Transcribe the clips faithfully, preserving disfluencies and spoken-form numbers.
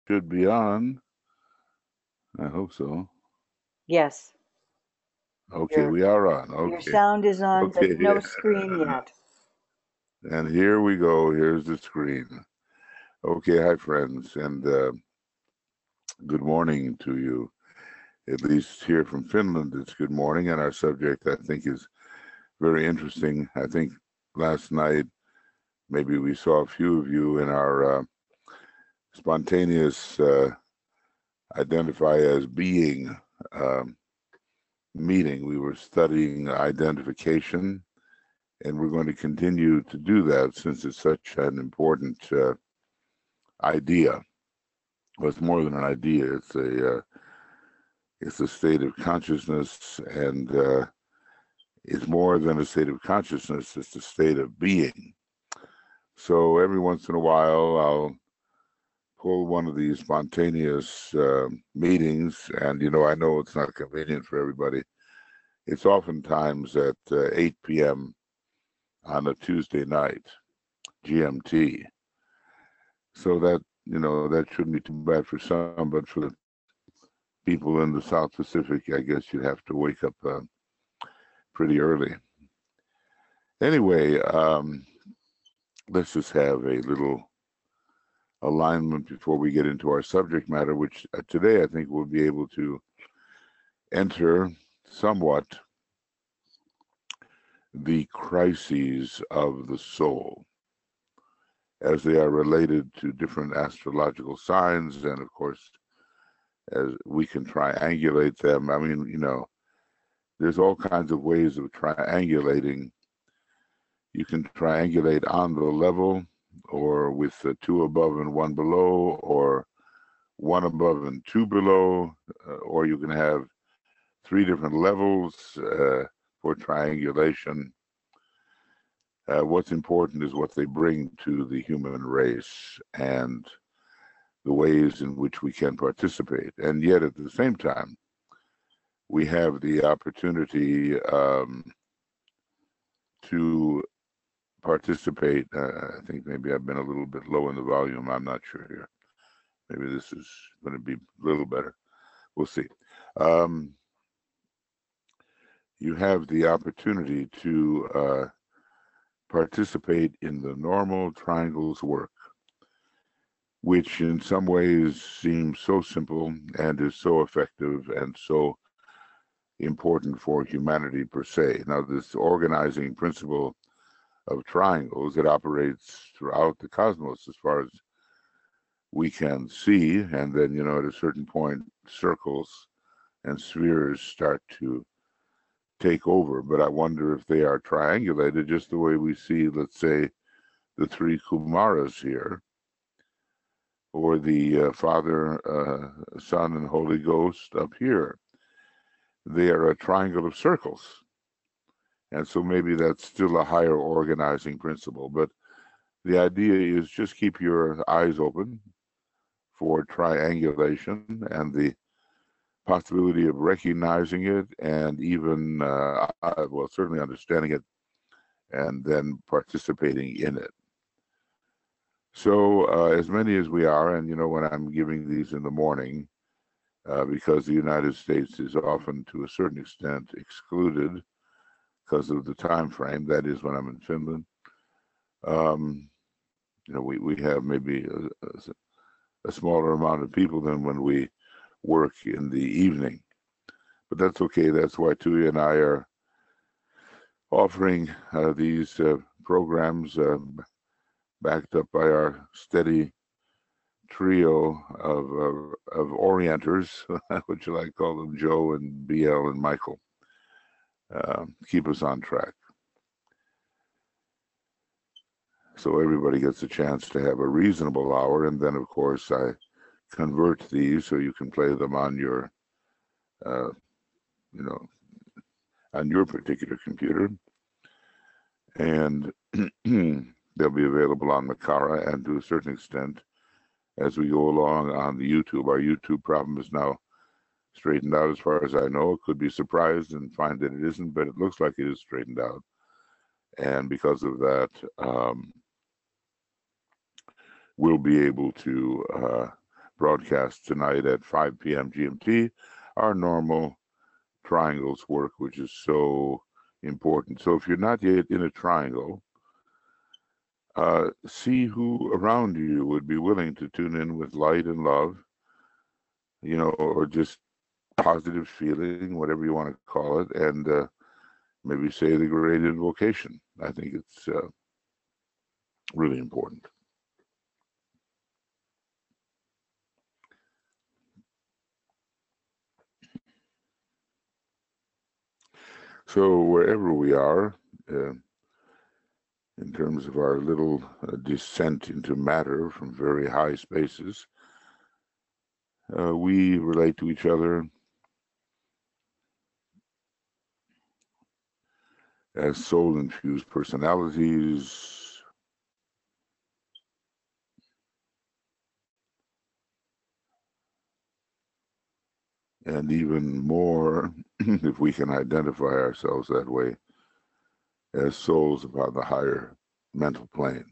Should be on. I hope so. Yes, Okay, your we are on. your Okay. sound is on, but Okay. no screen yet. And here we go. Here's the screen. Okay, hi, friends, and uh, good morning to you. At least here from Finland, it's good morning. And our subject, I think, is very interesting. I think last night, maybe we saw a few of you in our uh, spontaneous uh, identify as being um, meeting. We were studying identification, and we're going to continue to do that since it's such an important uh, idea. Well, it's more than an idea. It's a uh, it's a state of consciousness, and uh, it's more than a state of consciousness. It's a state of being. So every once in a while, I'll pull one of these spontaneous uh, meetings, and you know, I know it's not convenient for everybody. It's oftentimes at uh, eight p m on a Tuesday night, G M T. So that, you know, that shouldn't be too bad for some, but for the people in the South Pacific, I guess you'd have to wake up uh, pretty early. Anyway, um, let's just have a little alignment before we get into our subject matter, which uh, today I think we'll be able to enter somewhat the crises of the soul as they are related to different astrological signs. And of course, as we can triangulate them. I mean, you know, there's all kinds of ways of triangulating. You can triangulate on the level, or with uh, two above and one below, or one above and two below, uh, or you can have three different levels uh, for triangulation. Uh, what's important is what they bring to the human race and the ways in which we can participate. And yet at the same time, we have the opportunity um, to participate. Uh, I think maybe I've been a little bit low in the volume. I'm not sure here. Maybe this is going to be a little better. We'll see. Um, you have the opportunity to uh, participate in the normal triangles work, which in some ways seems so simple and is so effective and so important for humanity per se. Now, this organizing principle of triangles, it operates throughout the cosmos as far as we can see, and then, you know, at a certain point, circles and spheres start to take over. But I wonder if they are triangulated just the way we see, let's say, the three Kumaras here, or the uh, Father, uh, Son, and Holy Ghost up here. They are a triangle of circles. And so maybe that's still a higher organizing principle. But the idea is just keep your eyes open for triangulation and the possibility of recognizing it and even, uh, well, certainly understanding it and then participating in it. So uh, as many as we are, and you know, when I'm giving these in the morning, uh, because the United States is often to a certain extent excluded because of the time frame, that is when I'm in Finland, um, you know, we, we have maybe a, a smaller amount of people than when we work in the evening. But that's okay. That's why Tuya and I are offering uh, these uh, programs uh, backed up by our steady trio of uh, of orienters, which I call them, Joe and B L and Michael, uh, keep us on track. So everybody gets a chance to have a reasonable hour, and then of course I convert these so you can play them on your, uh, you know, on your particular computer, and they'll be available on Makara and to a certain extent as we go along on the YouTube. Our YouTube problem is now straightened out as far as I know. Could be surprised and find that it isn't, but it looks like it is straightened out. And because of that, um, we'll be able to uh, broadcast tonight at five p m G M T. Our normal triangles work, which is so important. So if you're not yet in a triangle, uh, see who around you would be willing to tune in with light and love, you know, or just positive feeling, whatever you want to call it, and uh, maybe say the great invocation. I think it's uh, really important. So wherever we are, uh, in terms of our little uh, descent into matter from very high spaces, uh, we relate to each other as soul-infused personalities, and even more, if we can identify ourselves that way, as souls upon the higher mental plane.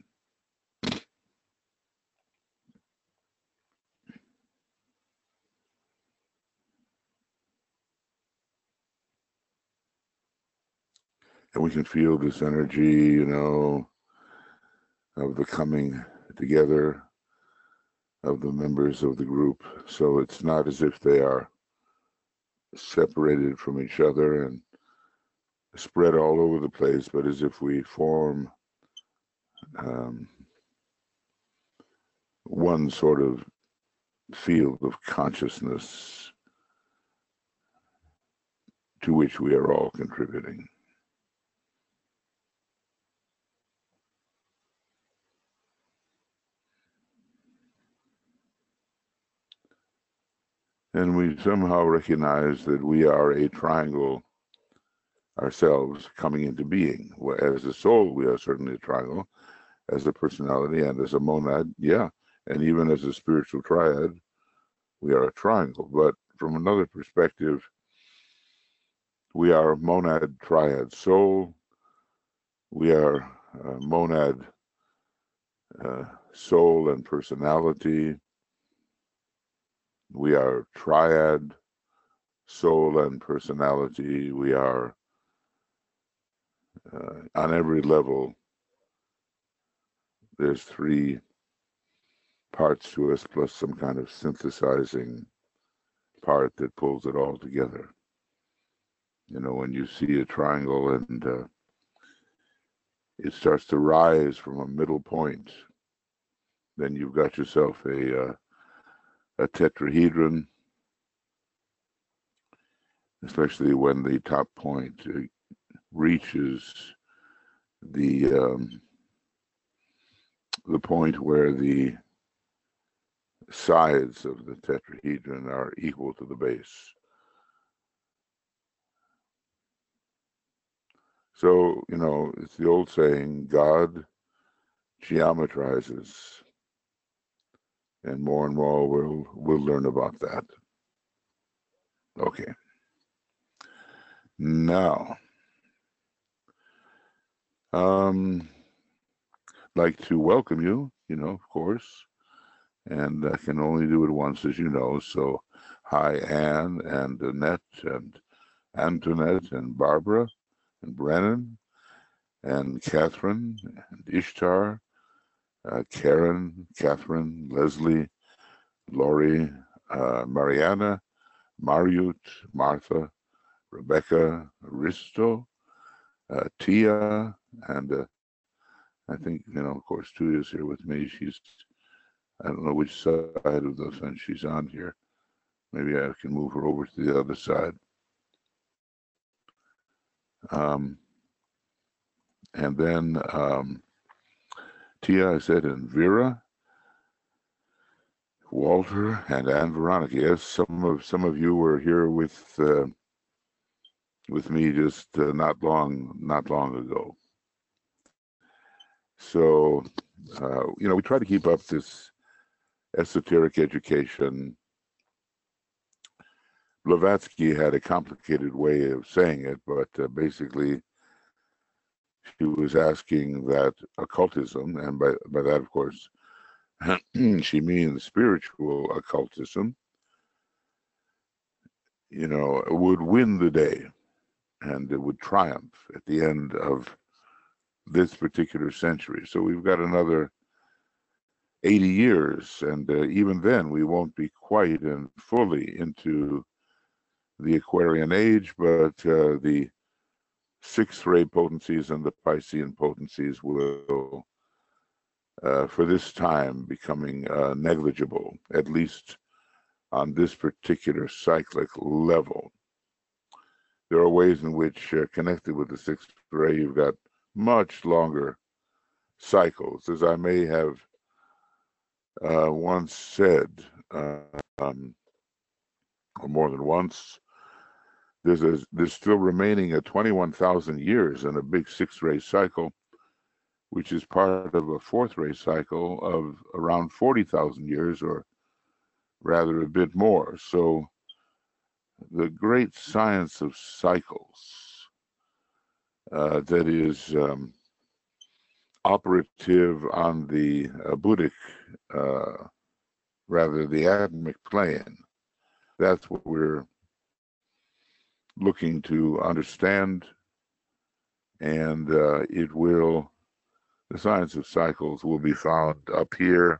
And we can feel this energy, you know, of the coming together of the members of the group. So it's not as if they are separated from each other and spread all over the place, but as if we form um, one sort of field of consciousness to which we are all contributing. And we somehow recognize that we are a triangle ourselves coming into being. As a soul, we are certainly a triangle. As a personality and as a monad, yeah. And even as a spiritual triad, we are a triangle. But from another perspective, we are monad triad soul. We are uh, monad uh, soul and personality. We are triad soul and personality. We are uh, on every level. There's three parts to us plus some kind of synthesizing part that pulls it all together. You know, when you see a triangle and uh, it starts to rise from a middle point, then you've got yourself a uh, a tetrahedron, especially when the top point uh, reaches the um, the point where the sides of the tetrahedron are equal to the base. So, you know, it's the old saying, God geometrizes, and more and more we'll we'll learn about that. Okay. Now, um, like to welcome you, you know, of course, and I can only do it once, as you know. So, hi, Anne and Annette and Antoinette and Barbara and Brennan and Catherine and Ishtar, uh, Karen, Catherine, Leslie, Laurie, uh, Mariana, Mariut, Martha, Rebecca, Risto, uh, Tia, and uh, I think, you know, of course, Tuya's here with me. She's, I don't know which side of the fence she's on here. Maybe I can move her over to the other side. Um, and then um, Tia, I said, and Vera, Walter, and Anne Veronica. Yes, some of some of you were here with uh, with me just uh, not long not long ago. So, uh, you know, we try to keep up this esoteric education. Blavatsky had a complicated way of saying it, but uh, basically she was asking that occultism, and by, by that, of course, she means spiritual occultism, you know, would win the day and it would triumph at the end of this particular century. So we've got another eighty years, and uh, even then we won't be quite and fully into the Aquarian age, but uh, the sixth ray potencies and the Piscean potencies will, uh, for this time, becoming uh, negligible, at least on this particular cyclic level. There are ways in which, uh, connected with the sixth ray, you've got much longer cycles. As I may have uh, once said, uh, um, or more than once, there's a, there's still remaining a twenty-one thousand years in a big sixth ray cycle, which is part of a fourth ray cycle of around forty thousand years, or rather a bit more. So the great science of cycles uh, that is um, operative on the uh, Buddhic, uh, rather the atomic plane, that's what we're looking to understand, and uh, it will, the science of cycles will be found up here,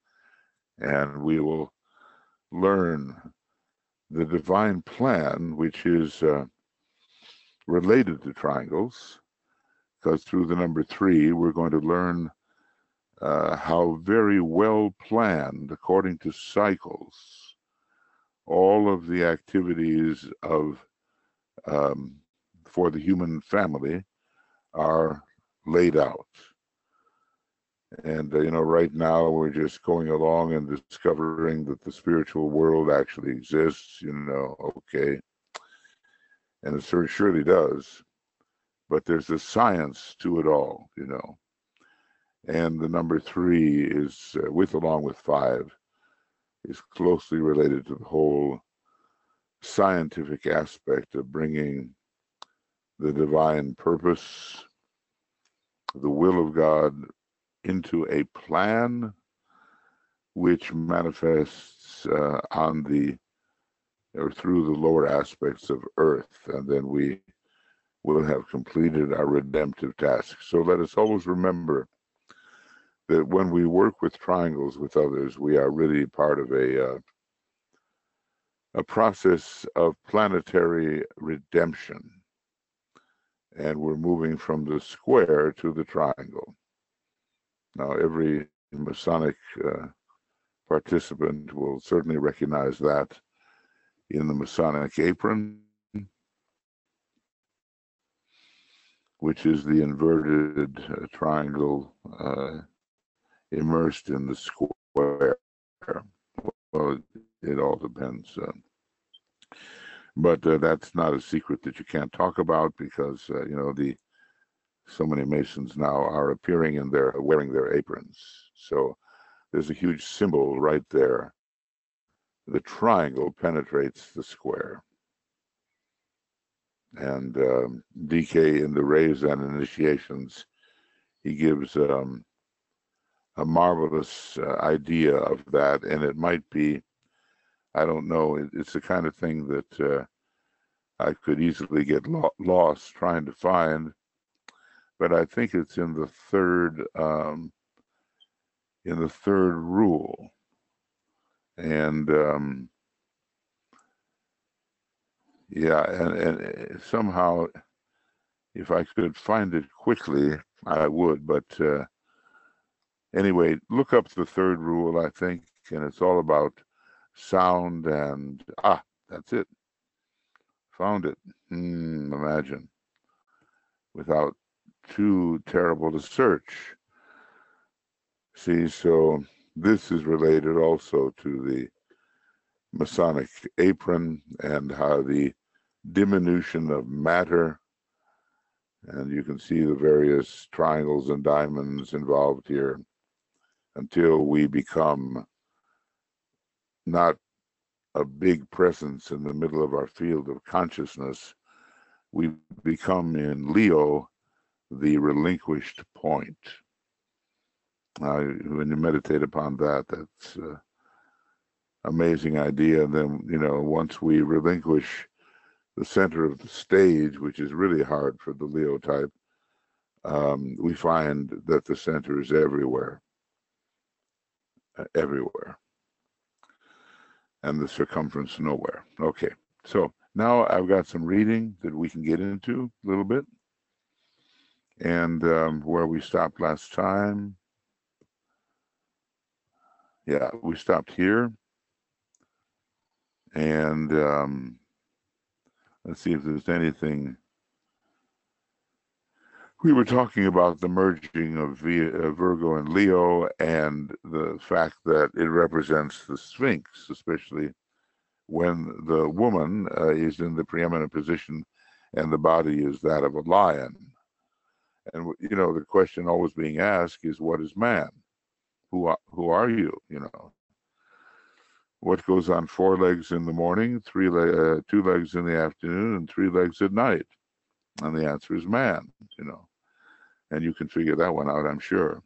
and we will learn the divine plan, which is uh, related to triangles, because through the number three, we're going to learn uh, how very well planned, according to cycles, all of the activities of um, for the human family are laid out. And, uh, you know, right now we're just going along and discovering that the spiritual world actually exists, you know, okay. And it sure, surely does. But there's a science to it all, you know. And the number three is, uh, with along with five, is closely related to the whole scientific aspect of bringing the divine purpose, the will of God, into a plan which manifests uh, on the or through the lower aspects of earth, and then we will have completed our redemptive task. So let us always remember that when we work with triangles with others, we are really part of a uh, a process of planetary redemption, and we're moving from the square to the triangle. Now, every Masonic uh, participant will certainly recognize that in the Masonic apron, which is the inverted uh, triangle uh, immersed in the square. Well, it, it all depends. Uh, but uh, that's not a secret that you can't talk about, because, uh, you know, the so many Masons now are appearing and they're wearing their aprons. So there's a huge symbol right there. The triangle penetrates the square. And um, D K in the Rays and Initiations, he gives um, a marvelous uh, idea of that. And it might be, I don't know, it, it's the kind of thing that uh, I could easily get lo lost trying to find. But I think it's in the third, um, in the third rule. And um, yeah, and, and somehow, if I could find it quickly, I would. But uh, anyway, look up the third rule, I think, and it's all about sound and, ah, that's it. Found it. Hmm, imagine. Without too terrible to search. See, so this is related also to the Masonic apron and how the diminution of matter, and you can see the various triangles and diamonds involved here, until we become not a big presence in the middle of our field of consciousness. We become in Leo the relinquished point. Uh, when you meditate upon that, that's an amazing idea. And then, you know, once we relinquish the center of the stage, which is really hard for the Leo type, um, we find that the center is everywhere, uh, everywhere, and the circumference nowhere. Okay, so now I've got some reading that we can get into a little bit. And um, where we stopped last time, yeah, we stopped here. And um, let's see if there's anything. We were talking about the merging of Virgo and Leo and the fact that it represents the Sphinx, especially when the woman uh, is in the preeminent position and the body is that of a lion. And, you know, the question always being asked is, what is man? Who are, who are you, you know? What goes on four legs in the morning, three le- uh, two legs in the afternoon, and three legs at night? And the answer is man, you know. And you can figure that one out, I'm sure.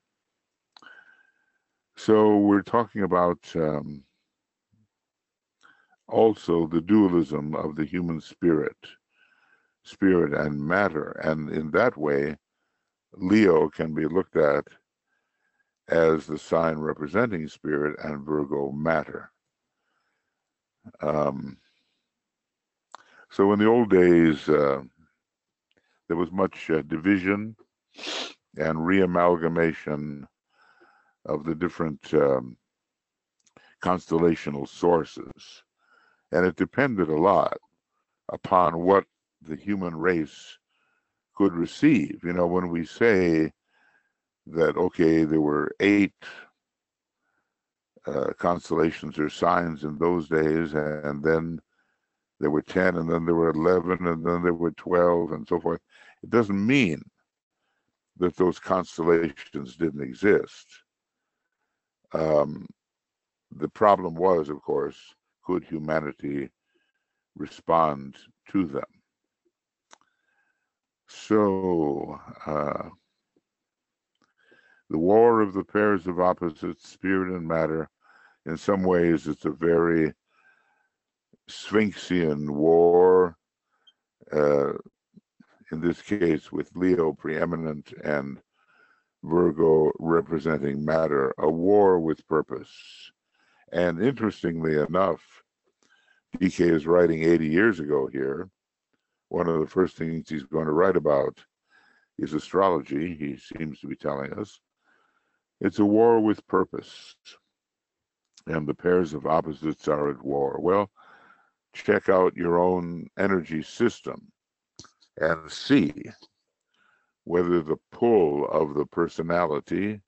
So we're talking about um, also the dualism of the human spirit, spirit and matter. And in that way, Leo can be looked at as the sign representing spirit and Virgo matter. Um, so in the old days, uh, there was much uh, division and reamalgamation of the different um, constellational sources. And it depended a lot upon what the human race could receive. You know, when we say that, okay, there were eight uh, constellations or signs in those days, and then there were ten, and then there were eleven, and then there were twelve, and so forth. It doesn't mean that those constellations didn't exist. Um, the problem was, of course, could humanity respond to them? So, uh, the war of the pairs of opposites, spirit and matter, in some ways, it's a very Sphinxian war, uh, in this case with Leo preeminent and Virgo representing matter, a war with purpose. And interestingly enough, D K is writing eighty years ago here. One of the first things he's going to write about is astrology, he seems to be telling us. It's a war with purpose, and the pairs of opposites are at war. Well, check out your own energy system and see whether the pull of the personality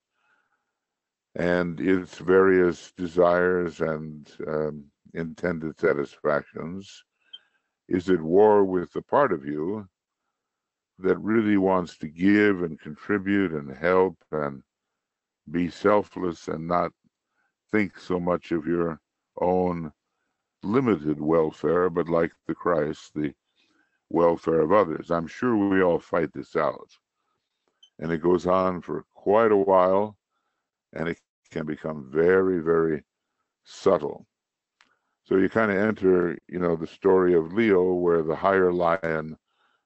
and its various desires and um, intended satisfactions is at war with the part of you that really wants to give and contribute and help and be selfless and not think so much of your own limited welfare, but like the Christ, the welfare of others. I'm sure we all fight this out. And it goes on for quite a while, and it can become very, very subtle. So you kind of enter, you know, the story of Leo, where the higher lion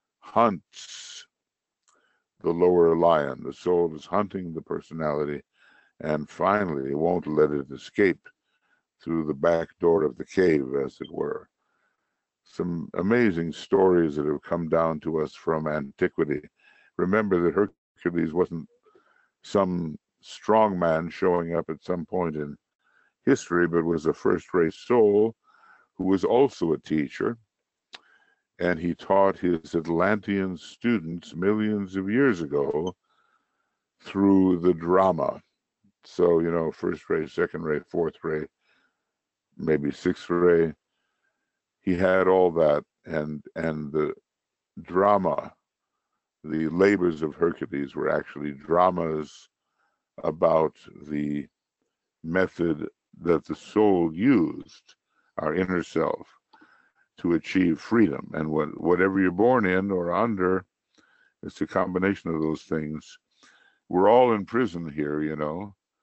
hunts the lower lion. The soul is hunting the personality, and finally won't let it escape through the back door of the cave, as it were. Some amazing stories that have come down to us from antiquity. Remember that Hercules wasn't some strong man showing up at some point in history, but was a first-rate soul who was also a teacher. And he taught his Atlantean students millions of years ago through the drama. So, you know, first ray, second ray, fourth ray, maybe sixth ray. He had all that, and and the drama, the labors of Hercules were actually dramas about the method that the soul used, our inner self, to achieve freedom. And what, whatever you're born in or under, it's a combination of those things. We're all in prison here, you know.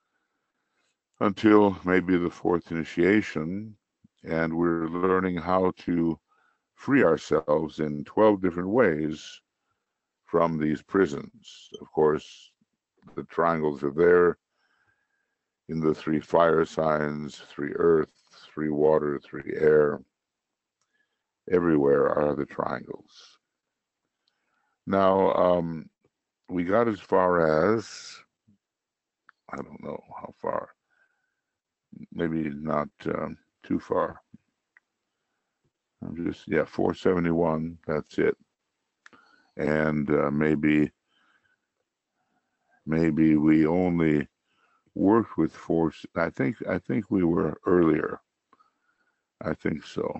until maybe the fourth initiation, and we're learning how to free ourselves in twelve different ways from these prisons. Of course, the triangles are there in the three fire signs, three earth, three water, three air. Everywhere are the triangles. Now, um, we got as far as, I don't know how far, maybe not um, too far. I'm just, yeah, four seventy-one, that's it. And uh, maybe, maybe we only worked with four, I think, I think we were earlier. I think so.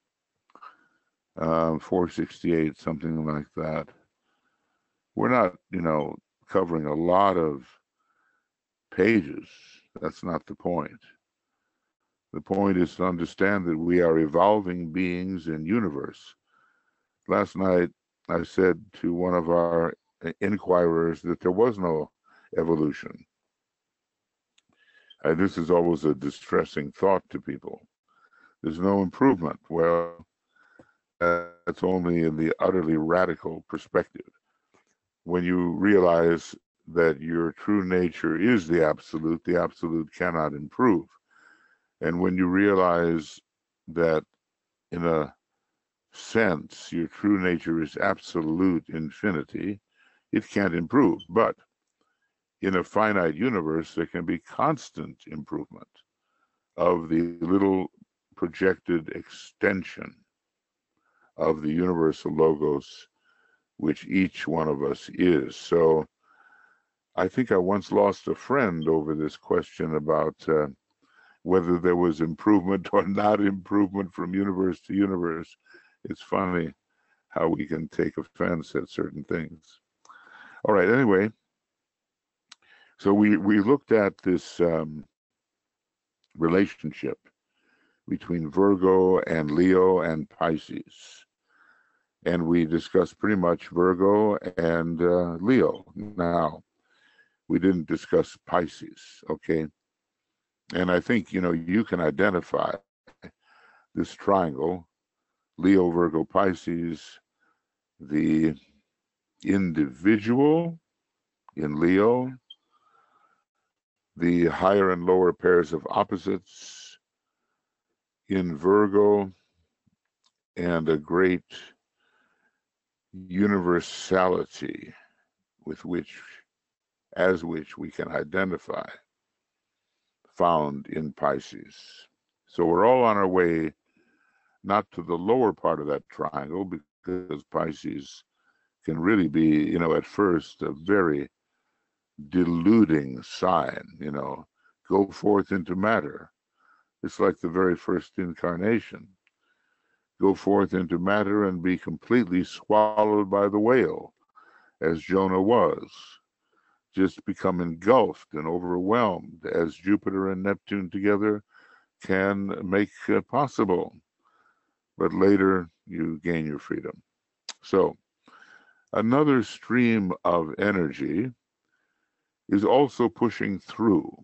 Um, four sixty-eight, something like that. We're not, you know, covering a lot of pages. That's not the point. The point is to understand that we are evolving beings in universe. Last night, I said to one of our inquirers that there was no evolution. Uh, this is always a distressing thought to people. There's no improvement. Well, that's only in the utterly radical perspective. When you realize that your true nature is the absolute, the absolute cannot improve. And when you realize that in a sense your true nature is absolute infinity, it can't improve. But in a finite universe, there can be constant improvement of the little projected extension of the universal logos, which each one of us is. So I think I once lost a friend over this question about uh, whether there was improvement or not improvement from universe to universe. It's funny how we can take offense at certain things. All right, anyway, so we, we looked at this um, relationship between Virgo and Leo and Pisces. And we discussed pretty much Virgo and uh, Leo. Now, we didn't discuss Pisces, okay? And I think, you know, you can identify this triangle, Leo, Virgo, Pisces, the individual in Leo, the higher and lower pairs of opposites in Virgo, and a great universality with which, as which we can identify, found in Pisces. So we're all on our way, not to the lower part of that triangle, because Pisces can really be, you know, at first a very deluding sign, you know, go forth into matter. It's like the very first incarnation. Go forth into matter and be completely swallowed by the whale, as Jonah was. Just become engulfed and overwhelmed, as Jupiter and Neptune together can make uh, possible. But later you gain your freedom. So another stream of energy is also pushing through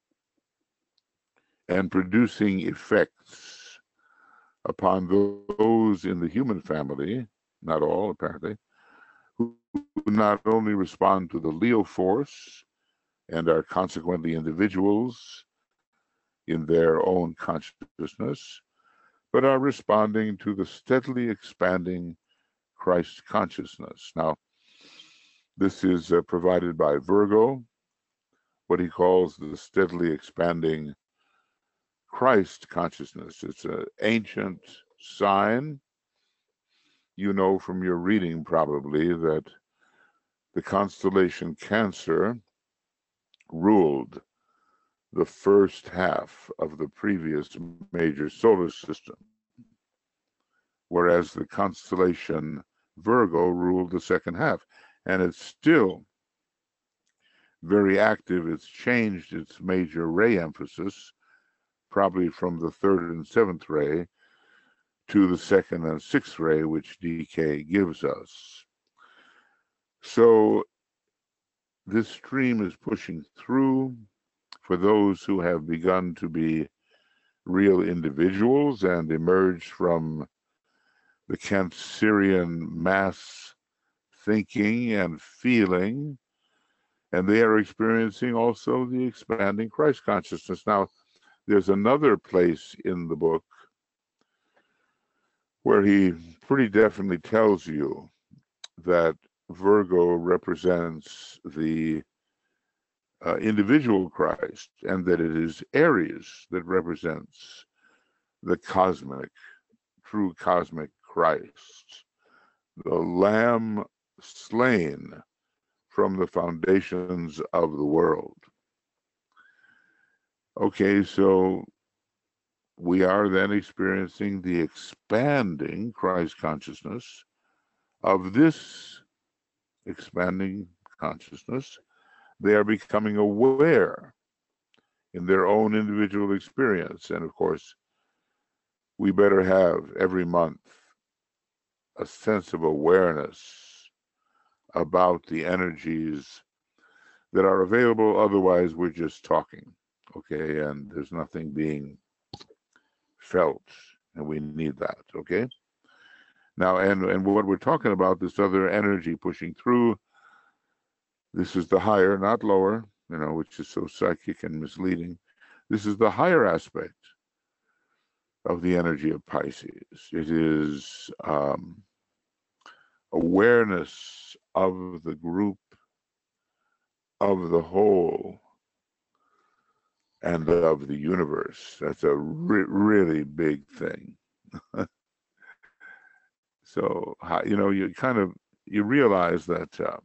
and producing effects upon those in the human family, not all apparently, who not only respond to the Leo force and are consequently individuals in their own consciousness, but are responding to the steadily expanding Christ consciousness. Now, this is uh, provided by Virgo, what he calls the steadily expanding Christ consciousness. It's an ancient sign. You know from your reading probably that the constellation Cancer ruled the first half of the previous major solar system, whereas the constellation Virgo ruled the second half. And it's still very active. It's changed its major ray emphasis, probably from the third and seventh ray to the second and sixth ray, which D K gives us. So this stream is pushing through for those who have begun to be real individuals and emerged from the Cancerian mass thinking and feeling, and they are experiencing also the expanding Christ consciousness. Now, there's another place in the book where he pretty definitely tells you that Virgo represents the uh, individual Christ, and that it is Aries that represents the cosmic, true cosmic Christ, the Lamb slain from the foundations of the world. Okay, so we are then experiencing the expanding Christ consciousness. Of this expanding consciousness, they are becoming aware in their own individual experience. And of course, we better have every month a sense of awareness about the energies that are available. Otherwise, we're just talking, okay? And there's nothing being felt, and we need that, okay? Now, and, and what we're talking about, this other energy pushing through, this is the higher, not lower, you know, which is so psychic and misleading. This is the higher aspect of the energy of Pisces. It is um, awareness of the group, of the whole, and of the universe. That's a re- really big thing. So, you know, you kind of, you realize that um,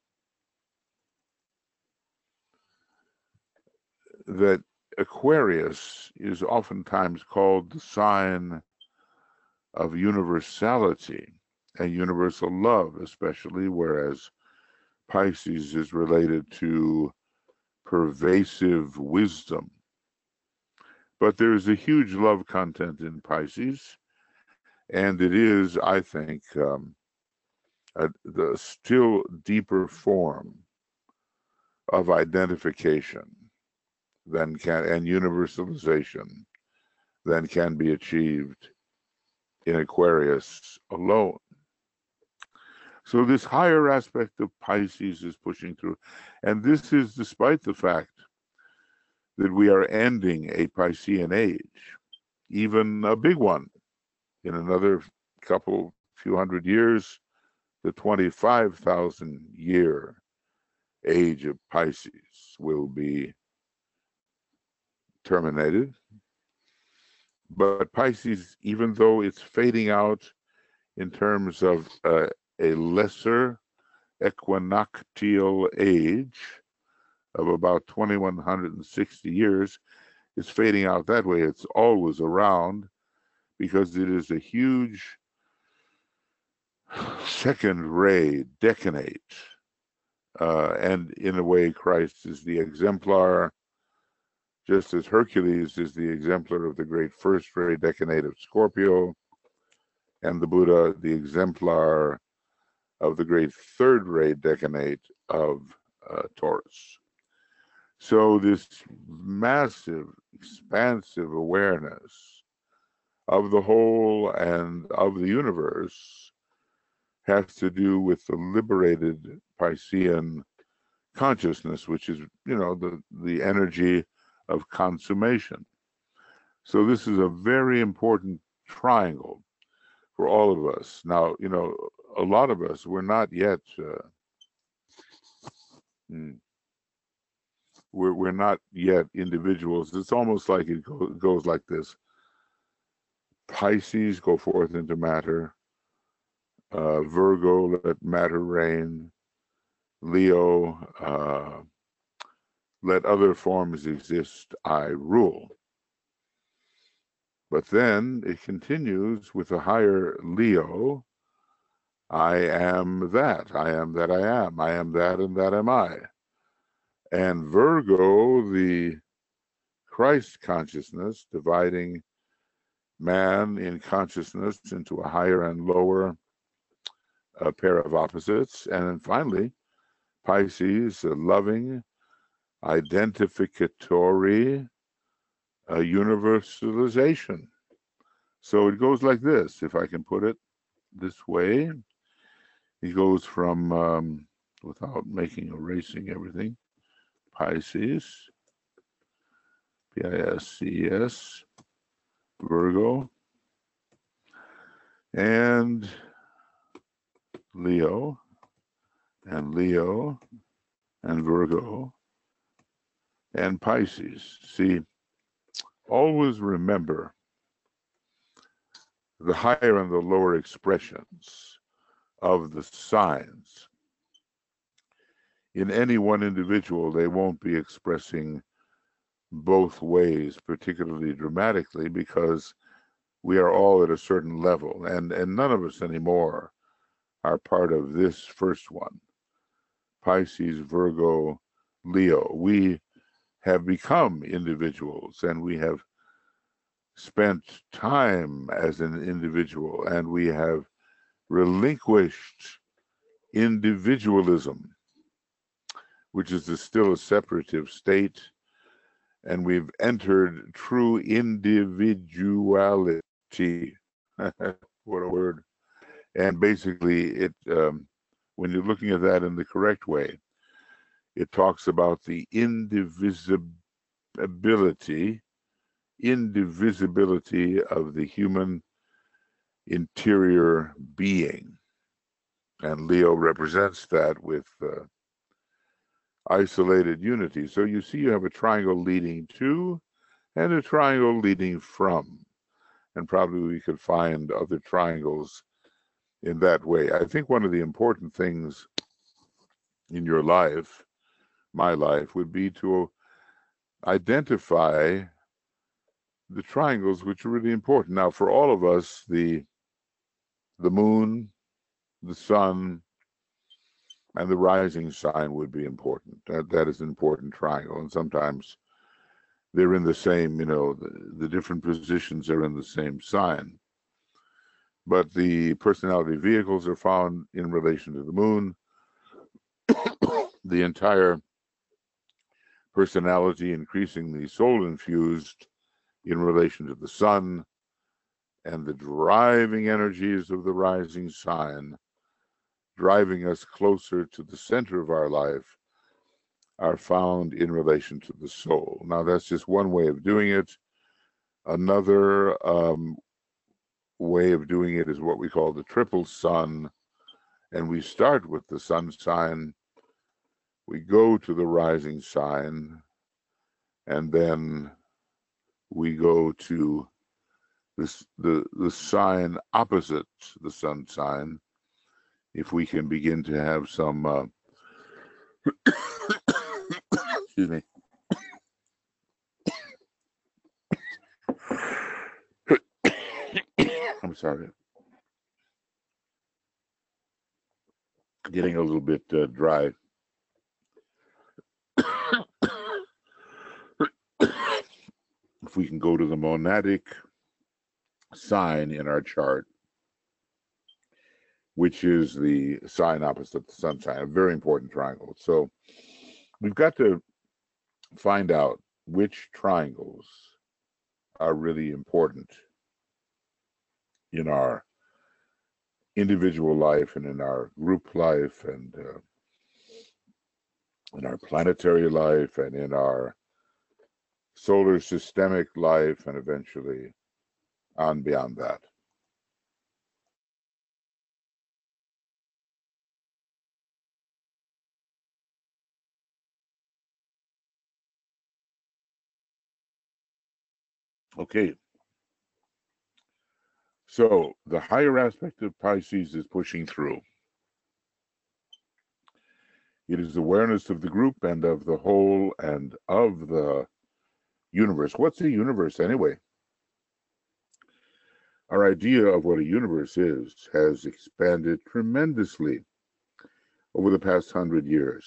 that Aquarius is oftentimes called the sign of universality and universal love, especially, whereas Pisces is related to pervasive wisdom. But there is a huge love content in Pisces, and it is, I think, um, a, the still deeper form of identification than can and universalization than can be achieved in Aquarius alone. So this higher aspect of Pisces is pushing through, and this is despite the fact that we are ending a Piscean age, even a big one. In another couple, few hundred years, the twenty-five thousand year age of Pisces will be terminated. But Pisces, even though it's fading out in terms of uh, a lesser equinoctial age of about two thousand one hundred sixty years, it's fading out that way. It's always around because it is a huge second ray decanate. Uh, and in a way, Christ is the exemplar, just as Hercules is the exemplar of the great first ray decanate of Scorpio, and the Buddha, the exemplar of the great third ray decanate of uh, Taurus. So this massive, expansive awareness of the whole and of the universe has to do with the liberated Piscean consciousness, which is, you know, the, the energy of consummation. So this is a very important triangle for all of us. Now, you know, a lot of us, we're not yet, uh, hmm, we're, we're not yet individuals. It's almost like it go, goes like this. Pisces, go forth into matter. Uh, Virgo, let matter reign. Leo, uh, let other forms exist, I rule. But then it continues with a higher Leo. I am that, I am that I am, I am that and that am I. And Virgo, the Christ consciousness, dividing man in consciousness into a higher and lower uh, pair of opposites. And then finally, Pisces, uh, loving, identificatory uh, universalization. So it goes like this, if I can put it this way. It goes from, um, without making, erasing everything, Pisces, P I S C E S, Virgo, and Leo, and Leo, and Virgo, and Pisces. See, always remember the higher and the lower expressions of the signs. In any one individual, they won't be expressing both ways particularly dramatically, because we are all at a certain level, and, and none of us anymore are part of this first one, Pisces, Virgo, Leo. We have become individuals, and we have spent time as an individual, and we have relinquished individualism, which is a still a separative state, and we've entered true individuality. What a word. And basically, it um, when you're looking at that in the correct way, it talks about the indivisibility, indivisibility of the human interior being. And Leo represents that with uh, isolated unity. So you see you have a triangle leading to and a triangle leading from. And probably we could find other triangles in that way. I think one of the important things in your life, my life, would be to identify the triangles which are really important. Now, for all of us, the the moon, the sun, and the rising sign would be important. That that is an important triangle, and sometimes they're in the same, you know, the, the different positions are in the same sign. But the personality vehicles are found in relation to the moon. The entire personality, increasingly soul infused, in relation to the sun, and the driving energies of the rising sign, driving us closer to the center of our life, are found in relation to the soul. Now, that's just one way of doing it. Another um, way of doing it is what we call the triple sun. And we start with the sun sign, we go to the rising sign, and then we go to this, the, the sign opposite the sun sign, if we can begin to have some, uh, excuse me, I'm sorry, getting a little bit uh, dry. If we can go to the monadic sign in our chart, which is the sign opposite the sun sign, a very important triangle. So we've got to find out which triangles are really important in our individual life and in our group life and uh, in our planetary life and in our solar systemic life, and eventually on beyond that. Okay. So the higher aspect of Pisces is pushing through. It is awareness of the group and of the whole and of the universe. What's a universe anyway? Our idea of what a universe is has expanded tremendously over the past hundred years.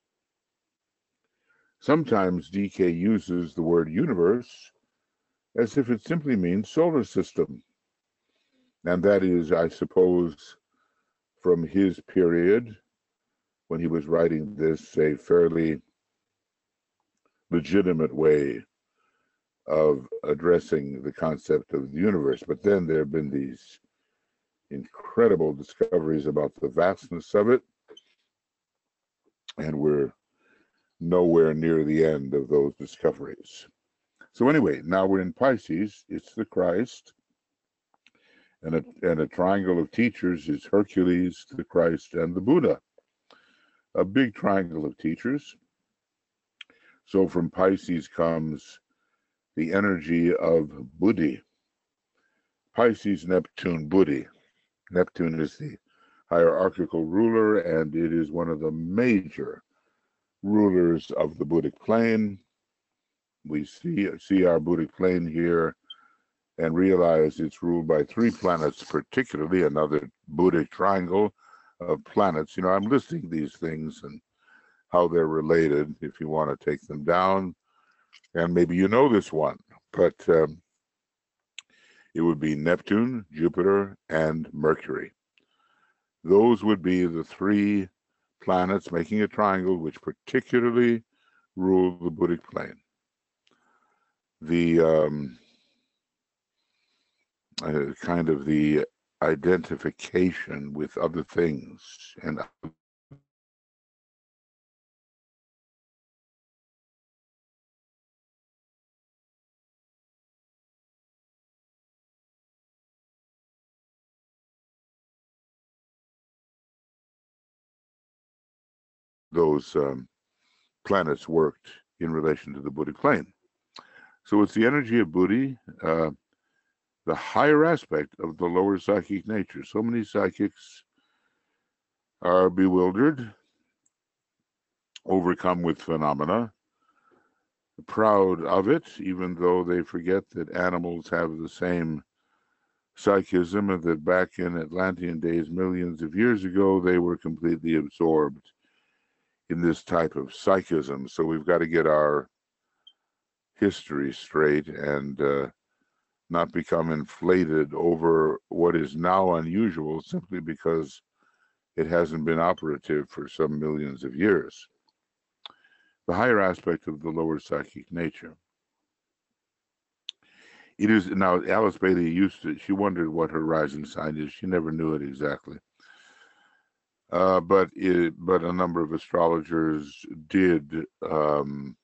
Sometimes D K uses the word universe as if it simply means solar system. And that is, I suppose, from his period, when he was writing this, a fairly legitimate way of addressing the concept of the universe. But then there have been these incredible discoveries about the vastness of it, and we're nowhere near the end of those discoveries. So anyway, now we're in Pisces. It's the Christ, and a, and a triangle of teachers is Hercules, the Christ, and the Buddha. A big triangle of teachers. So from Pisces comes the energy of Buddhi. Pisces, Neptune, Buddhi. Neptune is the hierarchical ruler, and it is one of the major rulers of the Buddhic plane. We see, see our Buddhic plane here and realize it's ruled by three planets, particularly another Buddhic triangle of planets. You know, I'm listing these things and how they're related if you want to take them down. And maybe you know this one, but um, it would be Neptune, Jupiter, and Mercury. Those would be the three planets making a triangle which particularly rule the Buddhic plane. The um, uh, kind of the identification with other things and those um, planets worked in relation to the Buddhic plane. So it's the energy of Buddhi, uh, the higher aspect of the lower psychic nature. So many psychics are bewildered, overcome with phenomena, proud of it, even though they forget that animals have the same psychism, and that back in Atlantean days, millions of years ago, they were completely absorbed in this type of psychism. So we've got to get our history straight and uh, not become inflated over what is now unusual simply because it hasn't been operative for some millions of years. The higher aspect of the lower psychic nature. It is now, Alice Bailey used to, she wondered what her rising sign is. She never knew it exactly. Uh, but it, but a number of astrologers did um,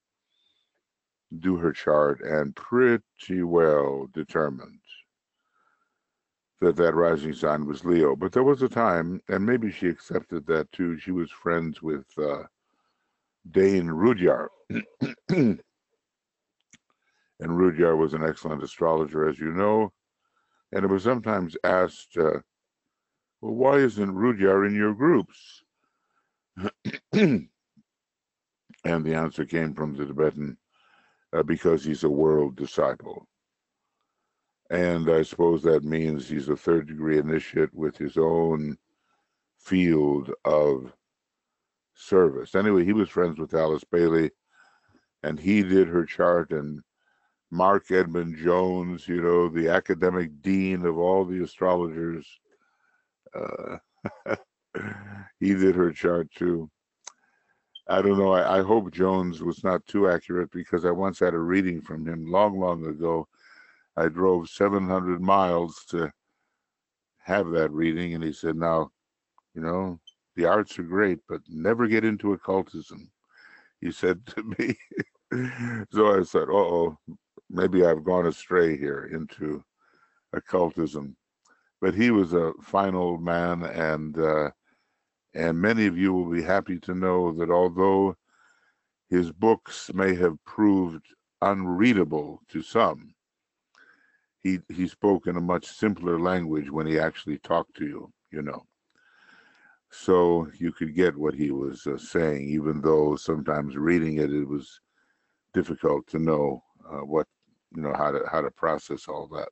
do her chart and pretty well determined that that rising sign was Leo. But there was a time, and maybe she accepted that too, she was friends with uh, Dane Rudhyar. And Rudhyar was an excellent astrologer, as you know. And it was sometimes asked, uh, well, why isn't Rudhyar in your groups? And the answer came from the Tibetan, uh, because he's a world disciple. And I suppose that means he's a third degree initiate with his own field of service. Anyway, he was friends with Alice Bailey, and he did her chart, and Mark Edmund Jones, you know, the academic dean of all the astrologers, uh, he did her chart too. I don't know. I, I hope Jones was not too accurate, because I once had a reading from him long, long ago. I drove seven hundred miles to have that reading, and he said, now, you know, the arts are great, but never get into occultism, he said to me. So I said, uh-oh, maybe I've gone astray here into occultism. But he was a fine old man, and uh, and many of you will be happy to know that although his books may have proved unreadable to some, he he spoke in a much simpler language when he actually talked to you, you know. So you could get what he was uh, saying, even though sometimes reading it, it was difficult to know uh, what, you know, how to how to process all that.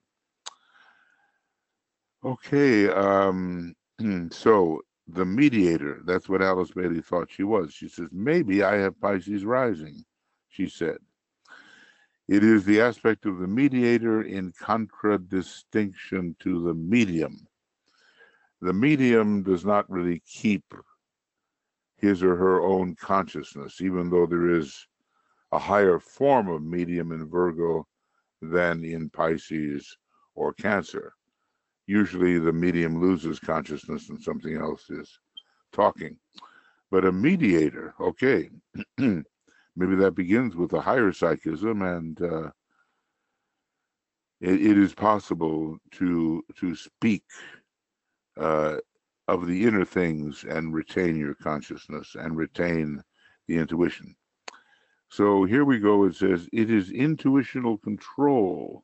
Okay, um, so the mediator, that's what Alice Bailey thought she was. She says, maybe I have Pisces rising, she said. It is the aspect of the mediator in contradistinction to the medium. The medium does not really keep his or her own consciousness, even though there is a higher form of medium in Virgo than in Pisces or Cancer. Usually the medium loses consciousness and something else is talking. But a mediator, okay, maybe that begins with a higher psychism, and uh, it, it is possible to to speak uh, of the inner things and retain your consciousness and retain the intuition. So here we go. It says it is intuitional control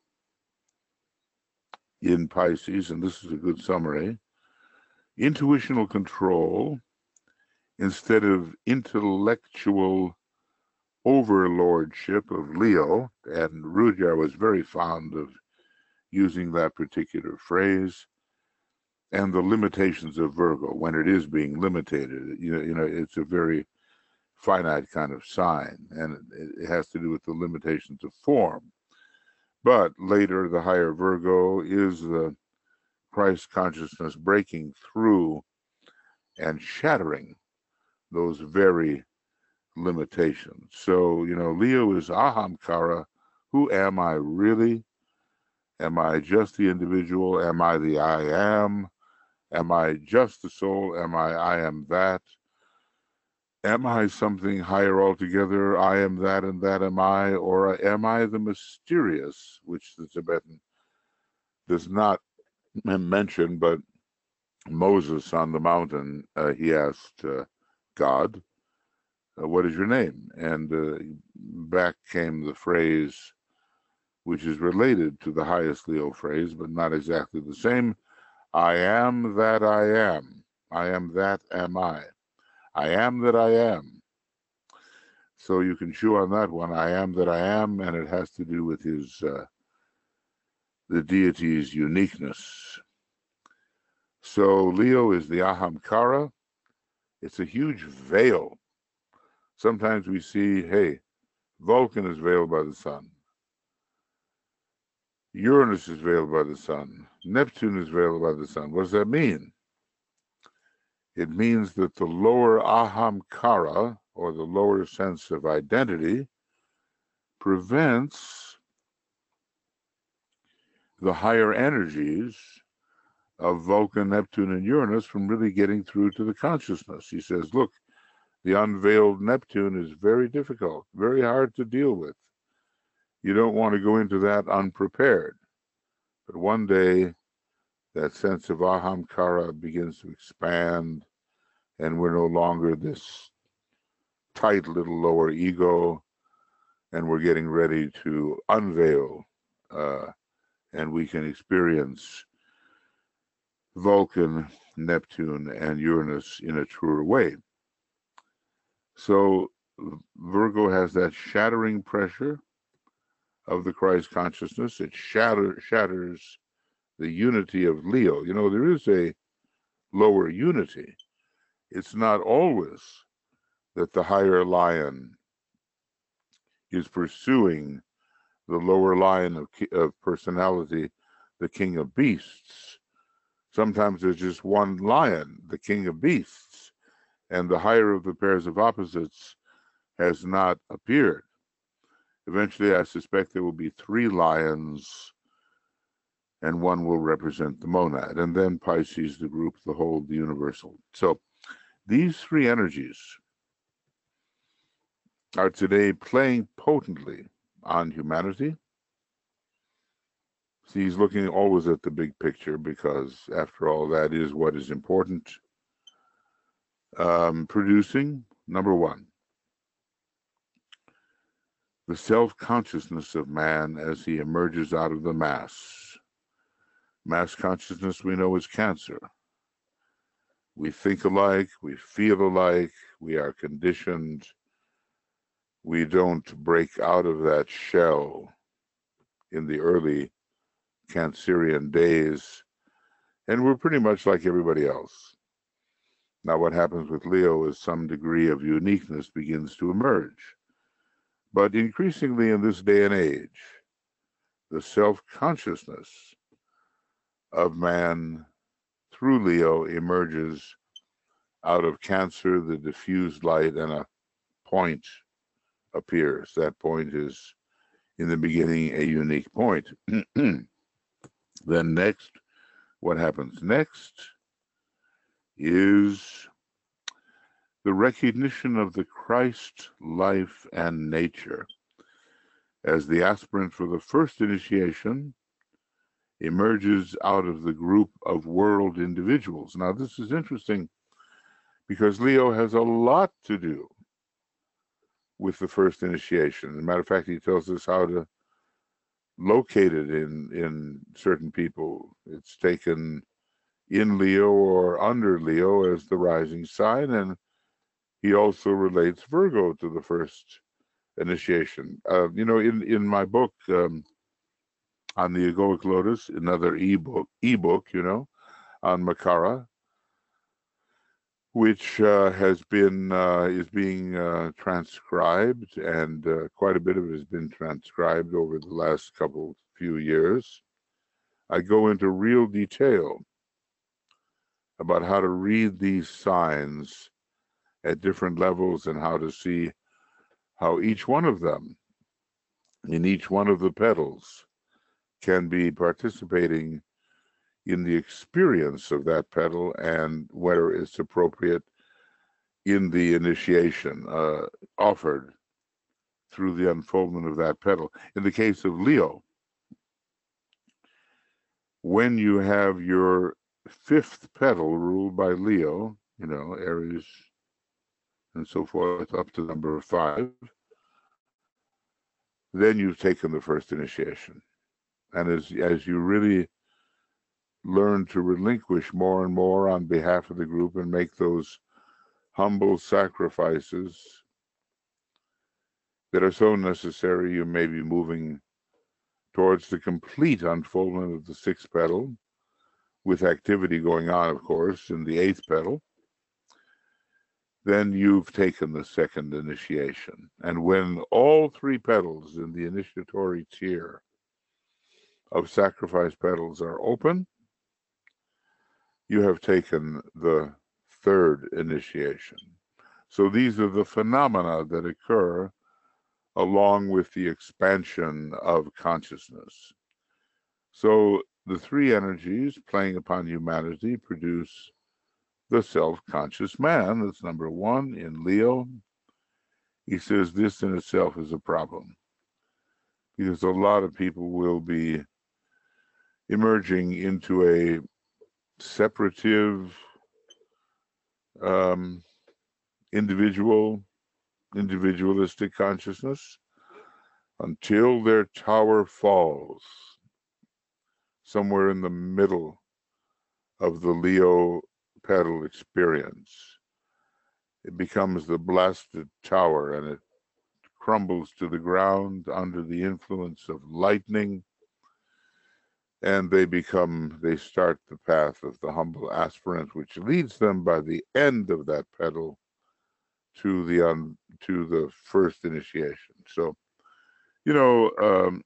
in Pisces, and this is a good summary. Intuitional control instead of intellectual overlordship of Leo, and Rudyard was very fond of using that particular phrase, and the limitations of Virgo when it is being limited. You know, you know, it's a very finite kind of sign, and it, it has to do with the limitations of form. But later, the higher Virgo is the Christ consciousness breaking through and shattering those very limitations. So, you know, Leo is ahamkara. Who am I really? Am I just the individual? Am I the I am? Am I just the soul? Am I I am that? Am I something higher altogether? I am that and that am I? Or am I the mysterious, which the Tibetan does not mention, but Moses on the mountain, uh, he asked uh, God, uh, what is your name? And uh, back came the phrase, which is related to the highest Leo phrase, but not exactly the same. I am that I am. I am that am I. I am that I am. So you can chew on that one. I am that I am, and it has to do with his, uh, the deity's uniqueness. So Leo is the ahamkara. It's a huge veil. Sometimes we see, hey, Vulcan is veiled by the sun. Uranus is veiled by the sun. Neptune is veiled by the sun. What does that mean? It means that the lower ahamkara, or the lower sense of identity, prevents the higher energies of Vulcan, Neptune, and Uranus from really getting through to the consciousness. He says, look, the unveiled Neptune is very difficult, very hard to deal with. You don't want to go into that unprepared. But one day, that sense of ahamkara begins to expand, and we're no longer this tight little lower ego, and we're getting ready to unveil, uh, and we can experience Vulcan, Neptune, and Uranus in a truer way. So Virgo has that shattering pressure of the Christ consciousness. It shatter, shatters the unity of Leo. You know, there is a lower unity. It's not always that the higher lion is pursuing the lower lion of, of personality, the king of beasts. Sometimes there's just one lion, the king of beasts, and the higher of the pairs of opposites has not appeared. Eventually, I suspect there will be three lions, and one will represent the monad, and then Pisces, the group, the whole, the universal. So these three energies are today playing potently on humanity. See, he's looking always at the big picture because, after all, that is what is important. Um, producing, number one, the self-consciousness of man as he emerges out of the mass. Mass consciousness, we know, is Cancer. We think alike, we feel alike, we are conditioned. We don't break out of that shell in the early Cancerian days, and we're pretty much like everybody else. Now, what happens with Leo is some degree of uniqueness begins to emerge. But increasingly in this day and age, the self-consciousness of man through Leo emerges out of Cancer, the diffused light, and a point appears. That point is, in the beginning, a unique point. Then next, what happens next is the recognition of the Christ life and nature as the aspirant for the first initiation emerges out of the group of world individuals. Now, this is interesting because Leo has a lot to do with the first initiation. As a matter of fact, he tells us how to locate it in, in certain people. It's taken in Leo or under Leo as the rising sign, and he also relates Virgo to the first initiation. Uh, you know, in, in my book, um, on the Egoic Lotus, another ebook, ebook, you know, on Makara, which uh, has been uh, is being uh, transcribed, and uh, quite a bit of it has been transcribed over the last couple few years. I go into real detail about how to read these signs at different levels and how to see how each one of them, in each one of the petals, can be participating in the experience of that petal and whether it's appropriate in the initiation uh, offered through the unfoldment of that petal. In the case of Leo, when you have your fifth petal ruled by Leo, you know, Aries and so forth, up to number five, then you've taken the first initiation. And as, as you really learn to relinquish more and more on behalf of the group and make those humble sacrifices that are so necessary, you may be moving towards the complete unfoldment of the sixth petal, with activity going on, of course, in the eighth petal. Then you've taken the second initiation. And when all three petals in the initiatory tier of sacrifice petals are open, you have taken the third initiation. So these are the phenomena that occur along with the expansion of consciousness. So the three energies playing upon humanity produce the self-conscious man. That's number one in Leo. He says this in itself is a problem, because a lot of people will be emerging into a separative, um, individual, individualistic consciousness until their tower falls somewhere in the middle of the Leo petal experience. It becomes the blasted tower, and it crumbles to the ground under the influence of lightning, and they become, they start the path of the humble aspirant, which leads them by the end of that petal to the um, to the first initiation. So, you know, um,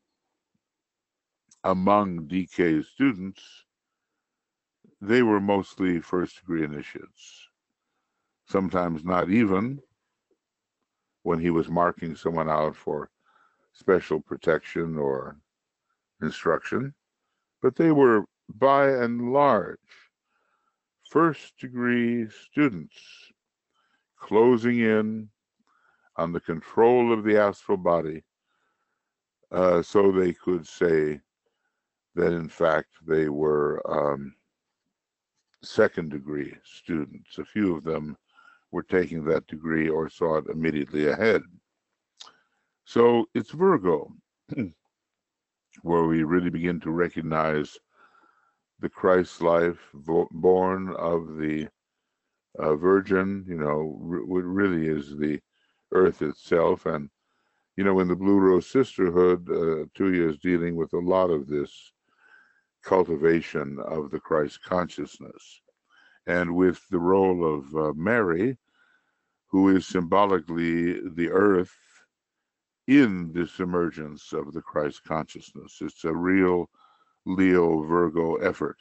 among D K's students, they were mostly first degree initiates, sometimes not even when he was marking someone out for special protection or instruction, but they were by and large first degree students closing in on the control of the astral body, uh, so they could say that in fact they were um, second degree students. A few of them were taking that degree or saw it immediately ahead. So it's Virgo where we really begin to recognize the Christ life born of the uh, Virgin, you know, what really is the earth itself. And, you know, in the Blue Rose Sisterhood, uh, Tuya is dealing with a lot of this cultivation of the Christ consciousness. And with the role of uh, Mary, who is symbolically the earth in this emergence of the Christ consciousness. It's a real Leo Virgo effort.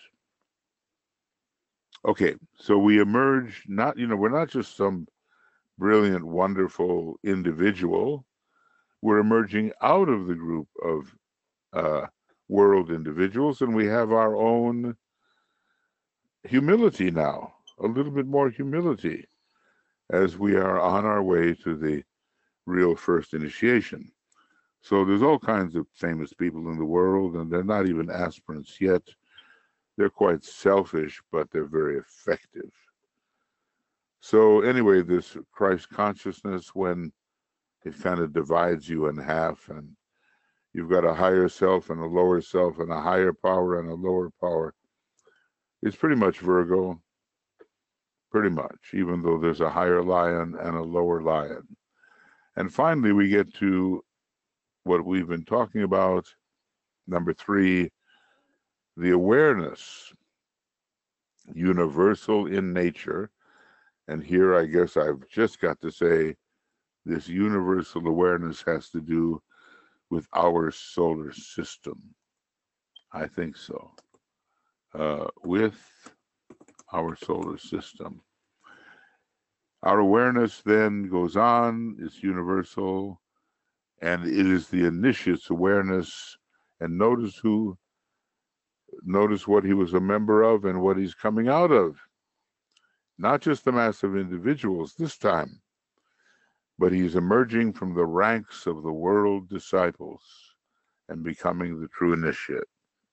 Okay, so we emerge not, you know, we're not just some brilliant, wonderful individual we're emerging out of the group of uh, world individuals, and we have our own humility now, a little bit more humility, as we are on our way to the real first initiation. So there's all kinds of famous people in the world, and they're not even aspirants yet. They're quite selfish, but they're very effective. So anyway, this Christ consciousness, when it kind of divides you in half, and you've got a higher self and a lower self, and a higher power and a lower power, it's pretty much Virgo, pretty much, even though there's a higher lion and a lower lion. And finally, we get to what we've been talking about, number three, the awareness, universal in nature. And here, I guess I've just got to say, this universal awareness has to do with our solar system. I think so. Uh, with our solar system. Our awareness then goes on, it's universal, and it is the initiate's awareness. And notice who, notice what he was a member of and what he's coming out of. Not just the mass of individuals this time, but he's emerging from the ranks of the world disciples and becoming the true initiate.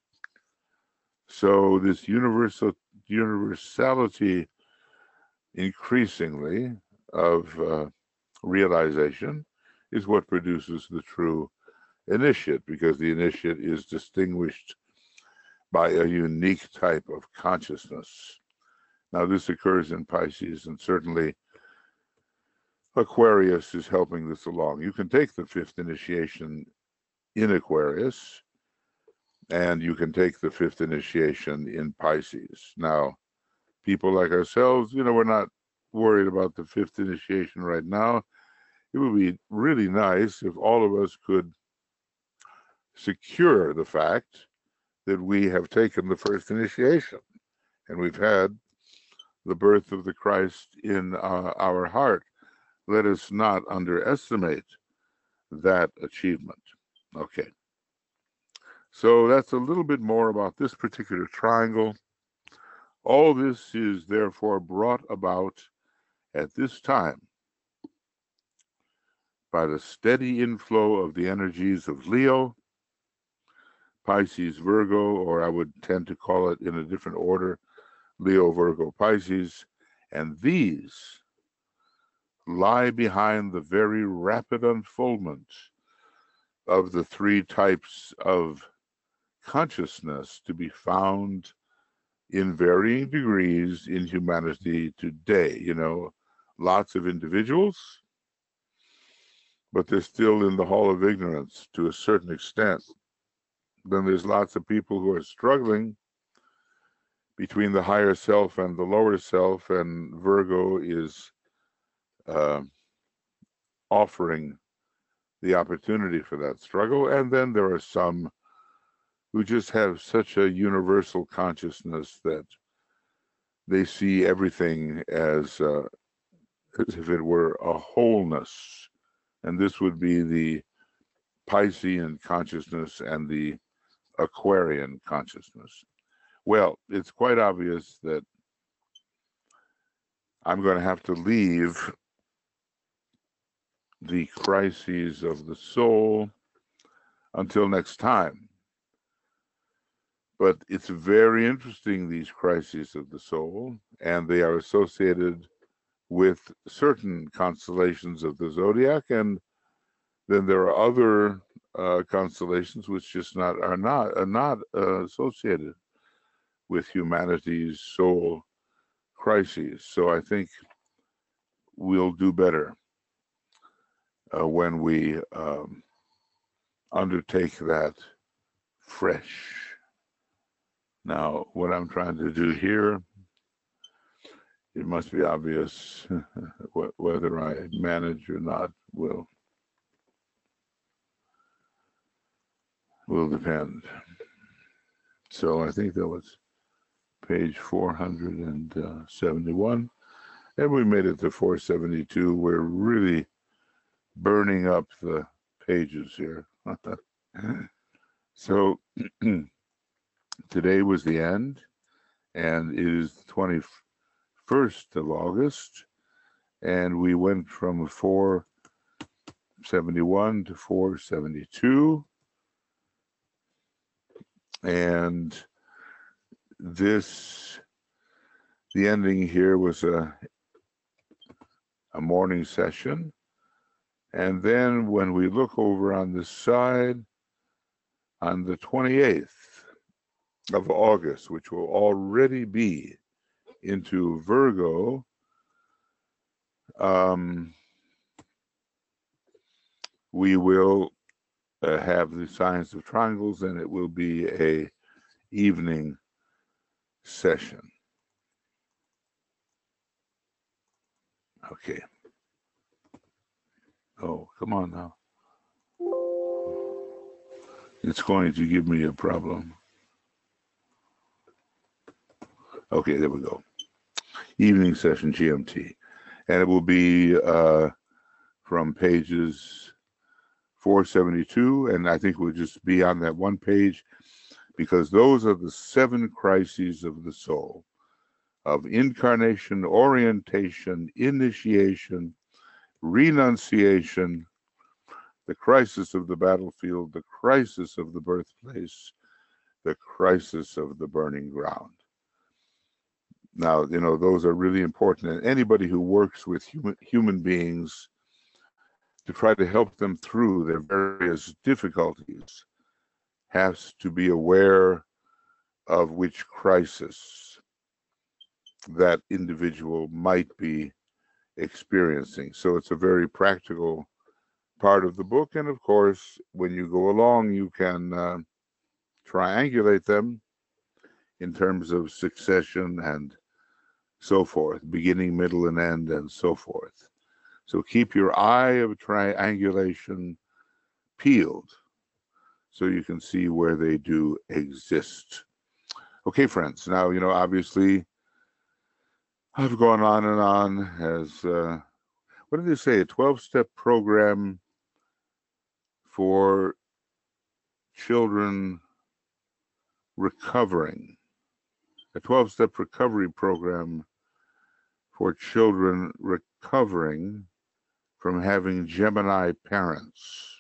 So this universal universality increasingly of uh, realization is what produces the true initiate, because the initiate is distinguished by a unique type of consciousness. Now, this occurs in Pisces, and certainly Aquarius is helping this along. You can take the fifth initiation in Aquarius, and you can take the fifth initiation in Pisces. Now, people like ourselves, you know, we're not worried about the fifth initiation right now. It would be really nice if all of us could secure the fact that we have taken the first initiation and we've had the birth of the Christ in uh, our heart. Let us not underestimate that achievement. Okay. So that's a little bit more about this particular triangle. All this is therefore brought about at this time by the steady inflow of the energies of Leo, Pisces, Virgo, or I would tend to call it in a different order, Leo, Virgo, Pisces, and these lie behind the very rapid unfoldment of the three types of consciousness to be found in varying degrees in humanity today. You know, lots of individuals, but they're still in the hall of ignorance to a certain extent. Then there's lots of people who are struggling between the higher self and the lower self, and Virgo is uh, offering the opportunity for that struggle. And then there are some who just have such a universal consciousness that they see everything as, uh, as if it were a wholeness. And this would be the Piscean consciousness and the Aquarian consciousness. Well, it's quite obvious that I'm going to have to leave the crises of the soul until next time. But it's very interesting, these crises of the soul, and they are associated with certain constellations of the zodiac, and then there are other uh, constellations which just not are not are not uh, associated with humanity's soul crises. So I think we'll do better uh, when we um, undertake that fresh. Now, what I'm trying to do here, it must be obvious whether I manage or not will will depend. So I think that was page four hundred seventy-one, and we made it to four seventy-two. We're really burning up the pages here. So today was the end, and it is the twenty-first of August, and we went from four seventy-one to four seventy-two, and this, the ending here was a a morning session, and then when we look over on this side, on the twenty-eighth of August, which will already be into Virgo, um, we will uh, have the signs of triangles, and it will be a evening session. Okay. Oh, come on now. It's going to give me a problem. Okay, there we go. Evening session G M T. And it will be uh, from pages four seventy-two, and I think we'll just be on that one page, because those are the seven crises of the soul, of incarnation, orientation, initiation, renunciation, the crisis of the battlefield, the crisis of the birthplace, the crisis of the burning ground. Now, you know, those are really important. And anybody who works with human, human beings to try to help them through their various difficulties has to be aware of which crisis that individual might be experiencing. So it's a very practical part of the book. And of course, when you go along, you can uh, triangulate them in terms of succession and so forth, beginning, middle, and end, and so forth. So keep your eye of triangulation peeled so you can see where they do exist. Okay, friends. Now, you know, obviously, I've gone on and on as, uh, what did they say, a twelve-step program for children recovering, a twelve-step recovery program for children recovering from having Gemini parents.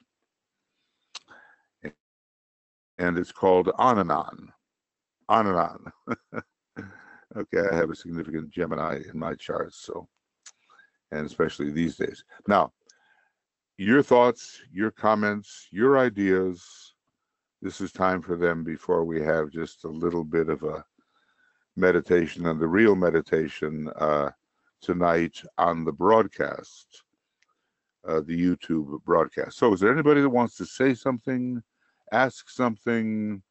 And it's called On and On. On and On. Okay, I have a significant Gemini in my charts, so, and especially these days. Now, your thoughts, your comments, your ideas, this is time for them before we have just a little bit of a meditation, and the real meditation uh, tonight on the broadcast, uh, the YouTube broadcast. So is there anybody that wants to say something, ask something,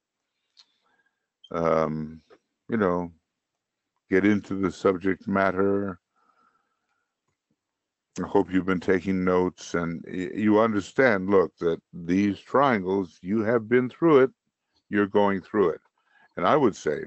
um, you know, get into the subject matter? I hope you've been taking notes and you understand, look, that these triangles, you have been through it, you're going through it. And I would say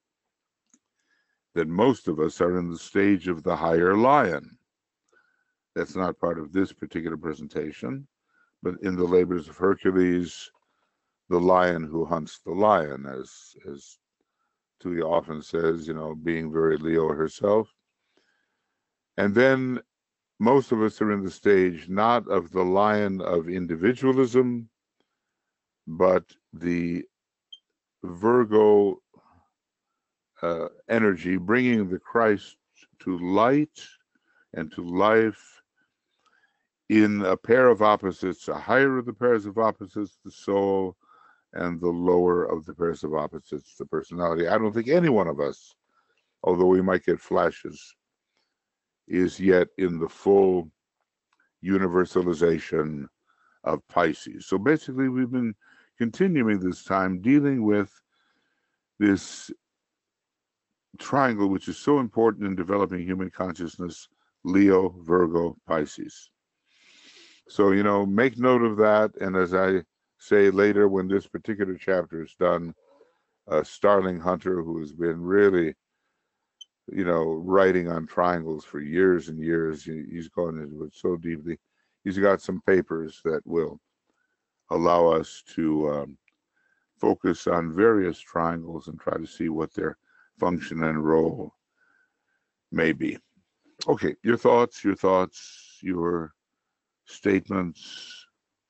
that most of us are in the stage of the higher lion. That's not part of this particular presentation, but in the labors of Hercules, the lion who hunts the lion, as, as Tuya often says, you know, being very Leo herself. And then most of us are in the stage not of the lion of individualism, but the Virgo uh, energy, bringing the Christ to light and to life in a pair of opposites, a higher of the pairs of opposites, the soul, and the lower of the pairs of opposites, the personality. I don't think any one of us, although we might get flashes, is yet in the full universalization of Pisces. So basically, we've been continuing this time dealing with this triangle, which is so important in developing human consciousness: Leo, Virgo, Pisces. So, you know, make note of that. And as I say later, when this particular chapter is done, uh, Starling Hunter, who has been really, you know, writing on triangles for years and years, he's gone into it so deeply. He's got some papers that will allow us to um, focus on various triangles and try to see what their function and role may be. Okay, your thoughts, your thoughts, your statements,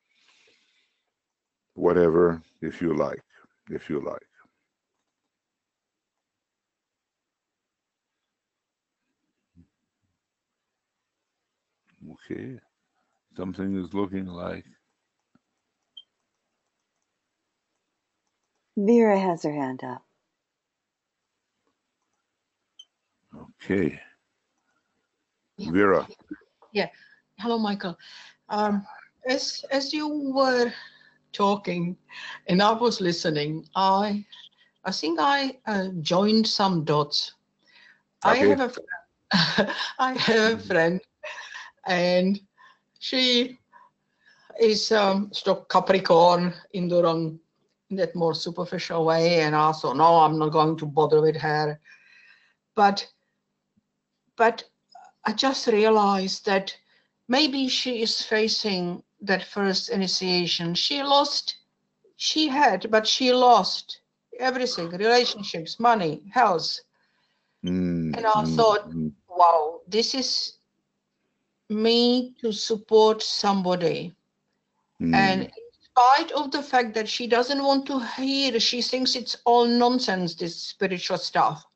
whatever, if you like, if you like. Okay, something is looking like. Vera has her hand up. Okay. Yeah. Vera. Yeah. Hello, Michael. Um, as as you were talking, and I was listening, I I think I uh, joined some dots. I Okay. have a I have a friend, and she is um, stock Capricorn in the wrong, in that more superficial way, and also no, I'm not going to bother with her. But but I just realized that maybe she is facing that first initiation. She lost, she had, but she lost everything, relationships, money, health. Mm, And I mm, thought, mm, wow, this is me to support somebody. And mm. in spite of the fact that she doesn't want to hear, she thinks it's all nonsense, this spiritual stuff.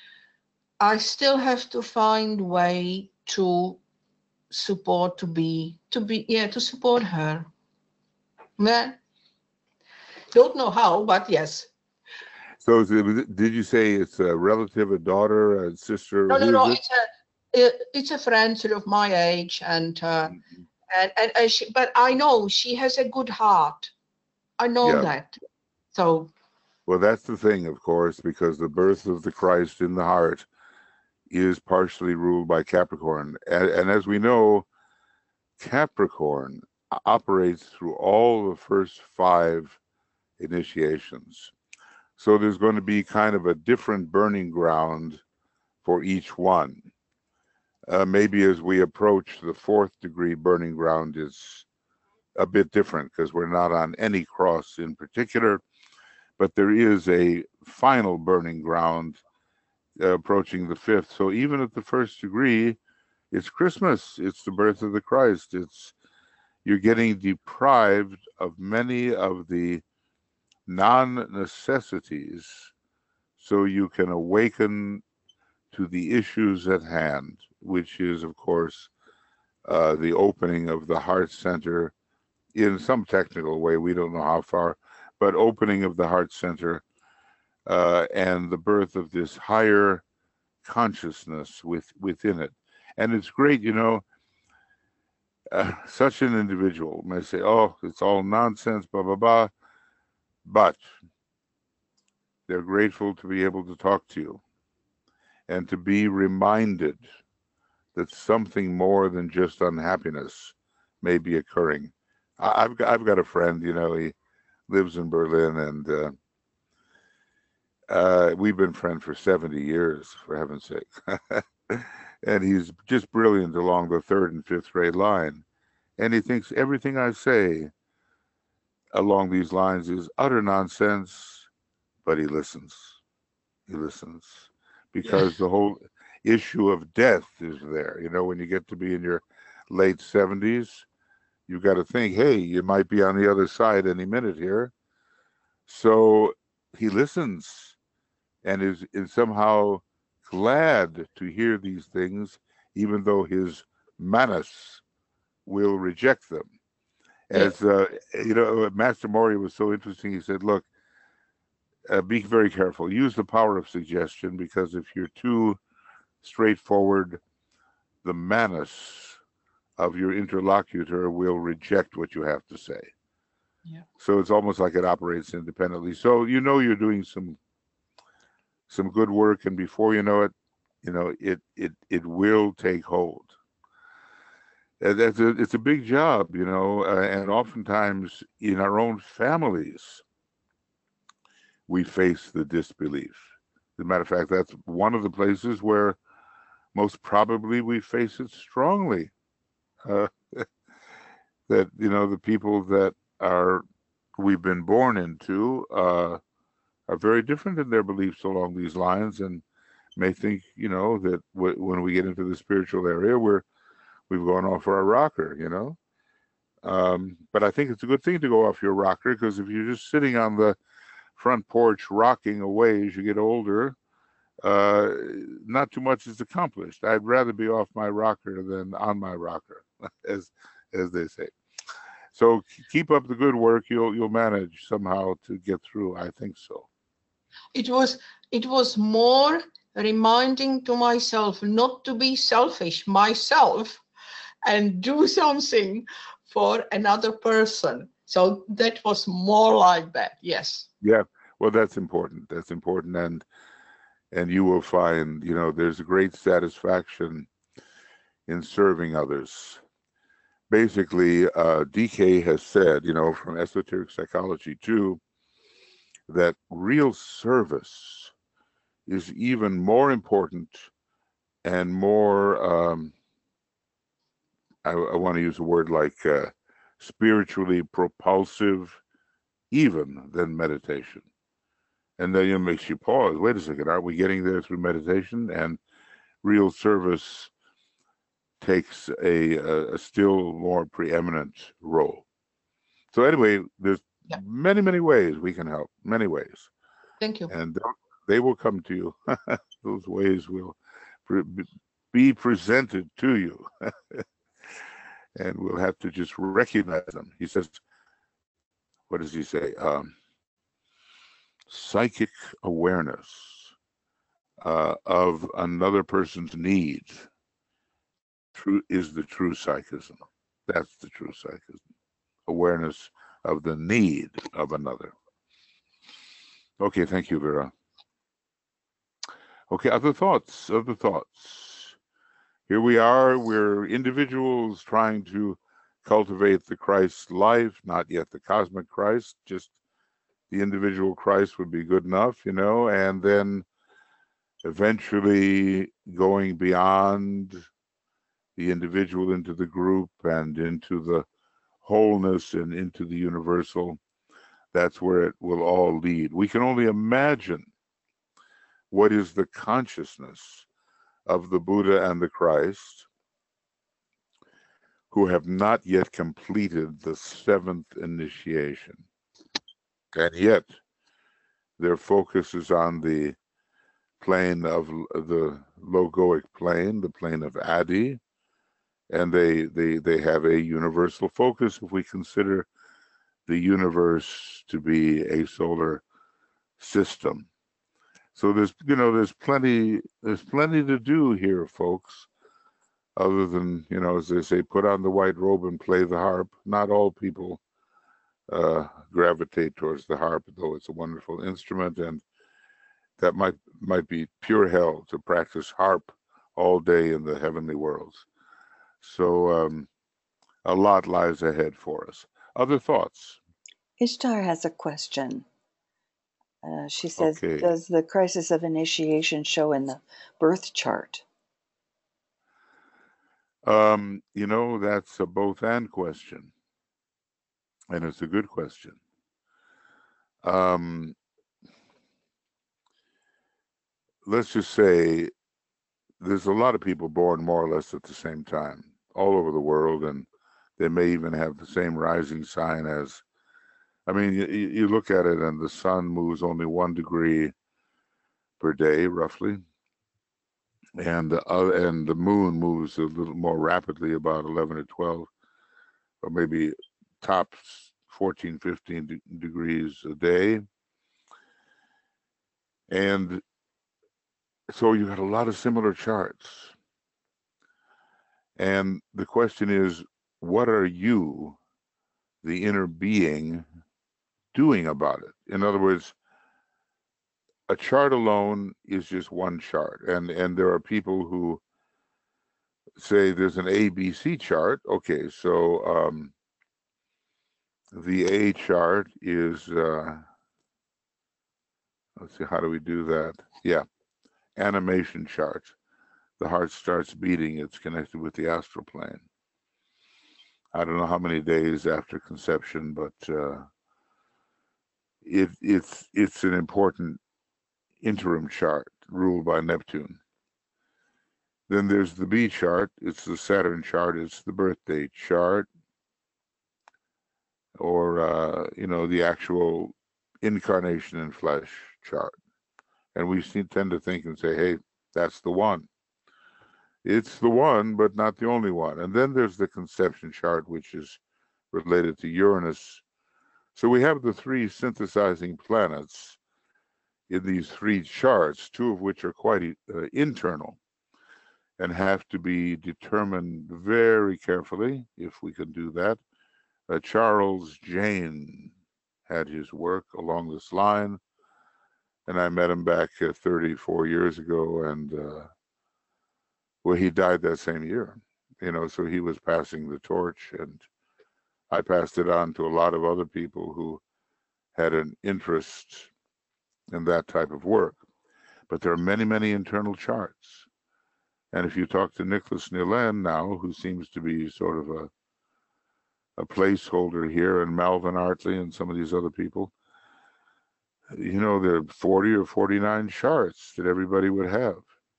I still have to find way to support, to be, to be, yeah, to support her. Yeah. Don't know how, but yes. So is it- did you say it's a relative, a daughter, a sister? No, no, Who is no. it? It's a, it, it's a friend sort of my age, and uh, Mhm. and and, and she, but I know she has a good heart. I know Yeah. that. So Well, that's the thing, of course, because the birth of the Christ in the heart is partially ruled by Capricorn. And, and as we know, Capricorn operates through all the first five initiations. So there's going to be kind of a different burning ground for each one. Uh, maybe as we approach the fourth degree, burning ground is a bit different because we're not on any cross in particular, but there is a final burning ground uh, approaching the fifth. So even at the first degree, it's Christmas. It's the birth of the Christ. It's you're getting deprived of many of the non-necessities so you can awaken to the issues at hand, which is, of course, uh, the opening of the heart center in some technical way. We don't know how far, but opening of the heart center uh, and the birth of this higher consciousness with, within it. And it's great, you know, uh, such an individual may say, oh, it's all nonsense, blah, blah, blah. But they're grateful to be able to talk to you and to be reminded that something more than just unhappiness may be occurring. I, I've got, I've got a friend, you know, he lives in Berlin, and uh, uh, we've been friends for seventy years, for heaven's sake. And he's just brilliant along the third and fifth grade line. And he thinks everything I say along these lines is utter nonsense, but he listens. He listens because the whole issue of death is there. You know, when you get to be in your late seventies, you've got to think, hey, you might be on the other side any minute here. So he listens and is, is somehow glad to hear these things, even though his manas will reject them. As uh, you know, Master Mori was so interesting. He said, look, uh, be very careful. Use the power of suggestion, because if you're too straightforward, the manas of your interlocutor will reject what you have to say. Yeah. So it's almost like it operates independently. So you know you're doing some some good work, and before you know it, you know it it it will take hold. And that's a, it's a big job, you know, uh, and oftentimes in our own families, we face the disbelief. As a matter of fact, that's one of the places where most probably we face it strongly. Uh, that, you know, the people that are we've been born into uh, are very different in their beliefs along these lines, and may think, you know, that w when we get into the spiritual area, we're we've gone off our rocker, you know. Um, but I think it's a good thing to go off your rocker, because if you're just sitting on the front porch rocking away as you get older, uh, not too much is accomplished. I'd rather be off my rocker than on my rocker, as as they say. So keep up the good work. You'll you'll manage somehow to get through. I think so. It was it was more reminding to myself not to be selfish myself and do something for another person. So that was more like that. Yes. Yeah. Well, that's important. That's important, and and you will find, you know, there's a great satisfaction in serving others. Basically, uh, D K has said, you know, from esoteric psychology too, that real service is even more important and more, um, I, I want to use a word like uh, spiritually propulsive, even than meditation. And then it makes you pause. Wait a second, aren't we getting there through meditation? And real service takes a, a, a still more preeminent role. So anyway, there's yeah. many, many ways we can help, many ways. Thank you. And they will come to you. Those ways will pre be presented to you. And we'll have to just recognize them. He says, what does he say? Um, psychic awareness uh, of another person's needs true is the true psychism. That's the true psychism. Awareness of the need of another. Okay, thank you, Vera. Okay, other thoughts, other thoughts. Here we are, we're individuals trying to cultivate the Christ life, not yet the cosmic Christ, just the individual Christ would be good enough, you know, and then eventually going beyond the individual into the group and into the wholeness and into the universal. That's where it will all lead. We can only imagine what is the consciousness of the Buddha and the Christ, who have not yet completed the seventh initiation. And yet, their focus is on the plane of the logoic plane, the plane of Adi, and they, they, they have a universal focus if we consider the universe to be a solar system. So there's, you know, there's plenty, there's plenty to do here, folks, other than, you know, as they say, put on the white robe and play the harp. Not all people uh, gravitate towards the harp, though it's a wonderful instrument, and that might, might be pure hell to practice harp all day in the heavenly worlds. So um, a lot lies ahead for us. Other thoughts? Ishtar has a question. Uh, she says, okay. Does the crisis of initiation show in the birth chart? Um, you know, that's a both and question. And it's a good question. Um, let's just say there's a lot of people born more or less at the same time all over the world, and they may even have the same rising sign as, I mean, you, you look at it and the sun moves only one degree per day, roughly. And the, uh, and the moon moves a little more rapidly, about eleven or twelve, or maybe tops fourteen, fifteen de degrees a day. And so you got a lot of similar charts. And the question is, what are you, the inner being, doing about it? In other words, a chart alone is just one chart. And, and there are people who say there's an A B C chart. Okay, so um, the A chart is, uh, let's see, how do we do that? Yeah, animation chart. The heart starts beating, it's connected with the astral plane. I don't know how many days after conception, but uh, it, it's it's an important interim chart ruled by Neptune. Then there's the B chart. It's the Saturn chart. It's the birth date chart, or uh, you know, the actual incarnation in flesh chart. And we tend to think and say, hey, that's the one. It's the one, but not the only one. And then there's the conception chart, which is related to Uranus. So we have the three synthesizing planets in these three charts, two of which are quite uh, internal and have to be determined very carefully, if we can do that. Uh, Charles Jane had his work along this line, and I met him back uh, thirty-four years ago, and uh, well, he died that same year, you know, so he was passing the torch, and I passed it on to a lot of other people who had an interest in that type of work. But there are many, many internal charts. And if you talk to Nicholas Nilan now, who seems to be sort of a a placeholder here, and Malvin Artley and some of these other people, you know, there are forty or forty-nine charts that everybody would have.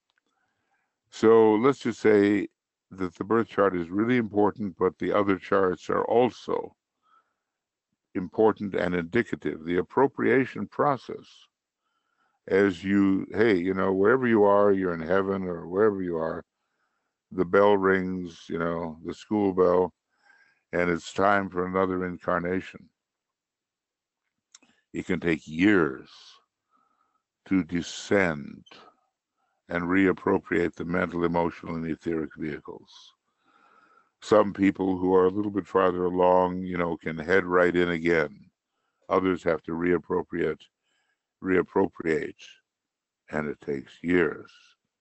So let's just say that the birth chart is really important, but the other charts are also important and indicative. The appropriation process, as you, hey, you know, wherever you are, you're in heaven or wherever you are, the bell rings, you know, the school bell, and it's time for another incarnation. It can take years to descend and reappropriate the mental, emotional, and etheric vehicles. Some people who are a little bit farther along, you know, can head right in again. Others have to reappropriate, reappropriate, and it takes years.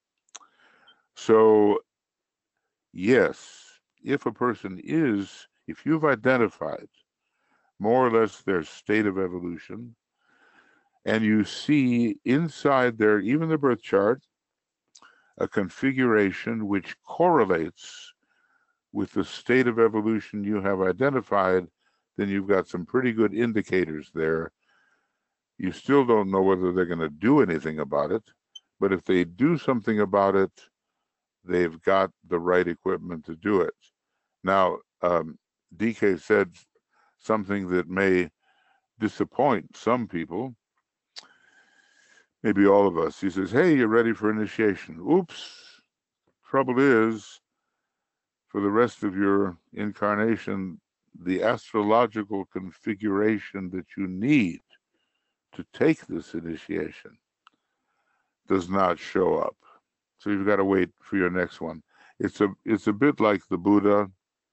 So, yes, if a person is, if you've identified more or less their state of evolution, and you see inside their, even the birth chart, a configuration which correlates with the state of evolution you have identified, then you've got some pretty good indicators there. You still don't know whether they're going to do anything about it, but if they do something about it, they've got the right equipment to do it. Now, um, D K said something that may disappoint some people, maybe all of us. He says, hey, you're ready for initiation. Oops. Trouble is, for the rest of your incarnation, the astrological configuration that you need to take this initiation does not show up. So you've got to wait for your next one. It's a it's a bit like the Buddha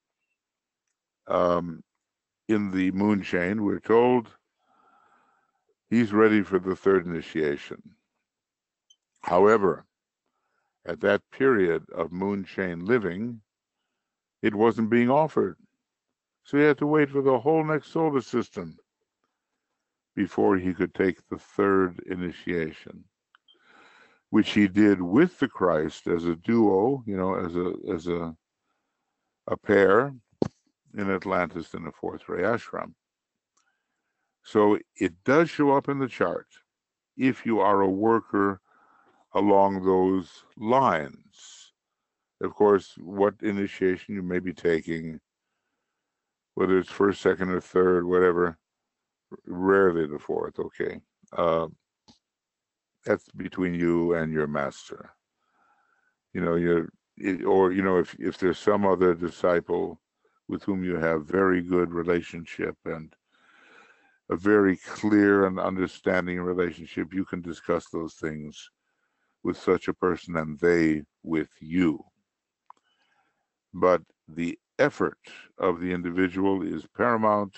um, in the moon chain. We're told he's ready for the third initiation. However, at that period of moon chain living, it wasn't being offered. So he had to wait for the whole next solar system before he could take the third initiation, which he did with the Christ as a duo, you know, as a as a a pair in Atlantis in the fourth ray ashram. So it does show up in the chart if you are a worker along those lines. Of course, what initiation you may be taking, whether it's first, second, or third, whatever, rarely the fourth, okay. Uh, that's between you and your master. You know, you're, or, you know, if, if there's some other disciple with whom you have very good relationship and a very clear and understanding relationship, you can discuss those things with such a person and they with you. But the effort of the individual is paramount,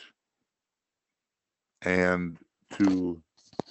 and to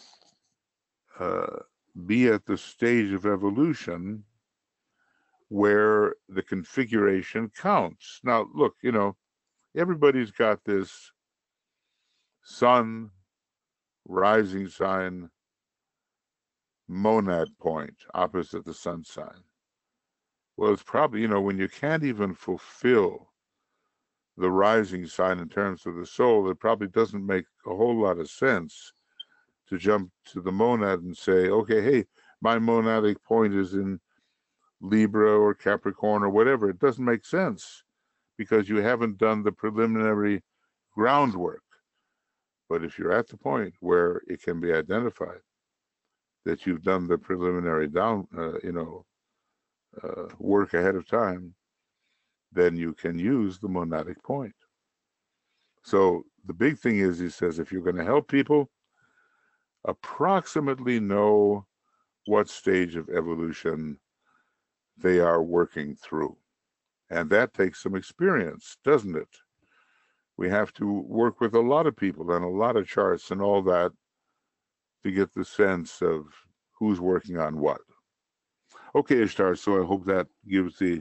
uh, be at the stage of evolution where the configuration counts. Now, look, you know, everybody's got this sun, rising sign, monad point opposite the sun sign. Well, it's probably, you know, when you can't even fulfill the rising sign in terms of the soul, it probably doesn't make a whole lot of sense to jump to the monad and say, okay, hey, my monadic point is in Libra or Capricorn or whatever. It doesn't make sense because you haven't done the preliminary groundwork. But if you're at the point where it can be identified that you've done the preliminary down, uh, you know, uh, work ahead of time, then you can use the monadic point. So the big thing is, he says, if you're going to help people, approximately know what stage of evolution they are working through. And that takes some experience, doesn't it? We have to work with a lot of people and a lot of charts and all that to get the sense of who's working on what. Okay, Ishtar, so I hope that gives the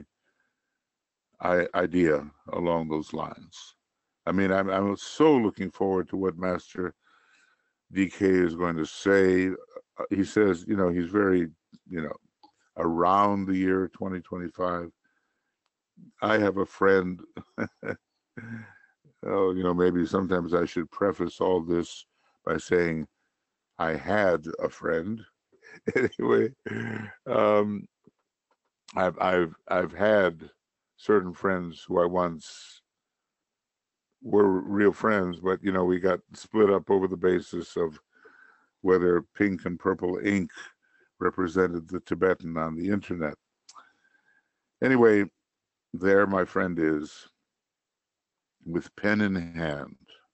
idea along those lines. I mean, I'm, I'm so looking forward to what Master D K is going to say. He says, you know, he's very, you know, around the year twenty twenty-five. I have a friend, oh, you know, maybe sometimes I should preface all this by saying I had a friend. Anyway, um, I've, I've, I've had certain friends who I once were real friends, but, you know, we got split up over the basis of whether pink and purple ink represented the Tibetan on the internet. Anyway, there my friend is with pen in hand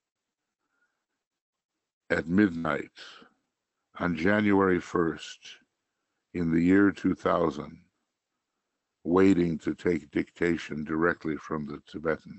at midnight on January first in the year two thousand, waiting to take dictation directly from the Tibetan.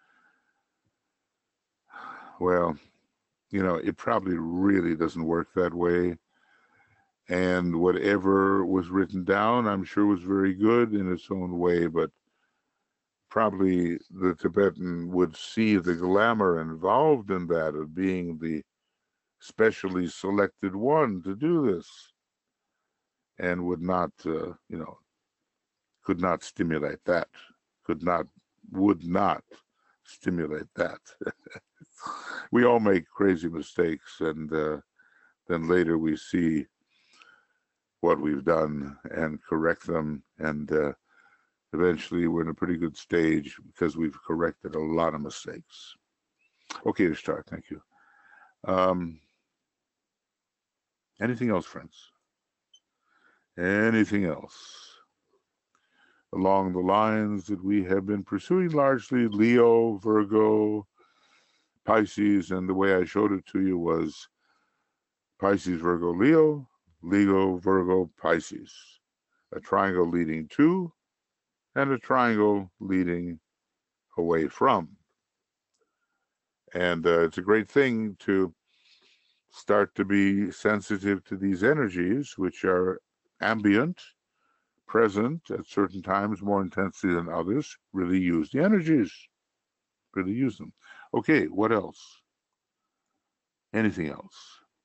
Well, you know, it probably really doesn't work that way. And whatever was written down, I'm sure was very good in its own way, but probably the Tibetan would see the glamour involved in that of being the specially selected one to do this, and would not, uh, you know, could not stimulate that, could not, would not stimulate that. We all make crazy mistakes, and uh, then later we see what we've done and correct them, and uh, eventually we're in a pretty good stage because we've corrected a lot of mistakes. Okay, Ishtar, thank you. Um, anything else, friends? Anything else? Along the lines that we have been pursuing largely, Leo, Virgo, Pisces, and the way I showed it to you was Pisces, Virgo, Leo, Leo, Virgo, Pisces. A triangle leading to, and a triangle leading away from. And uh, it's a great thing to start to be sensitive to these energies, which are ambient, present at certain times more intensely than others. Really use the energies. Really use them. Okay, what else? Anything else?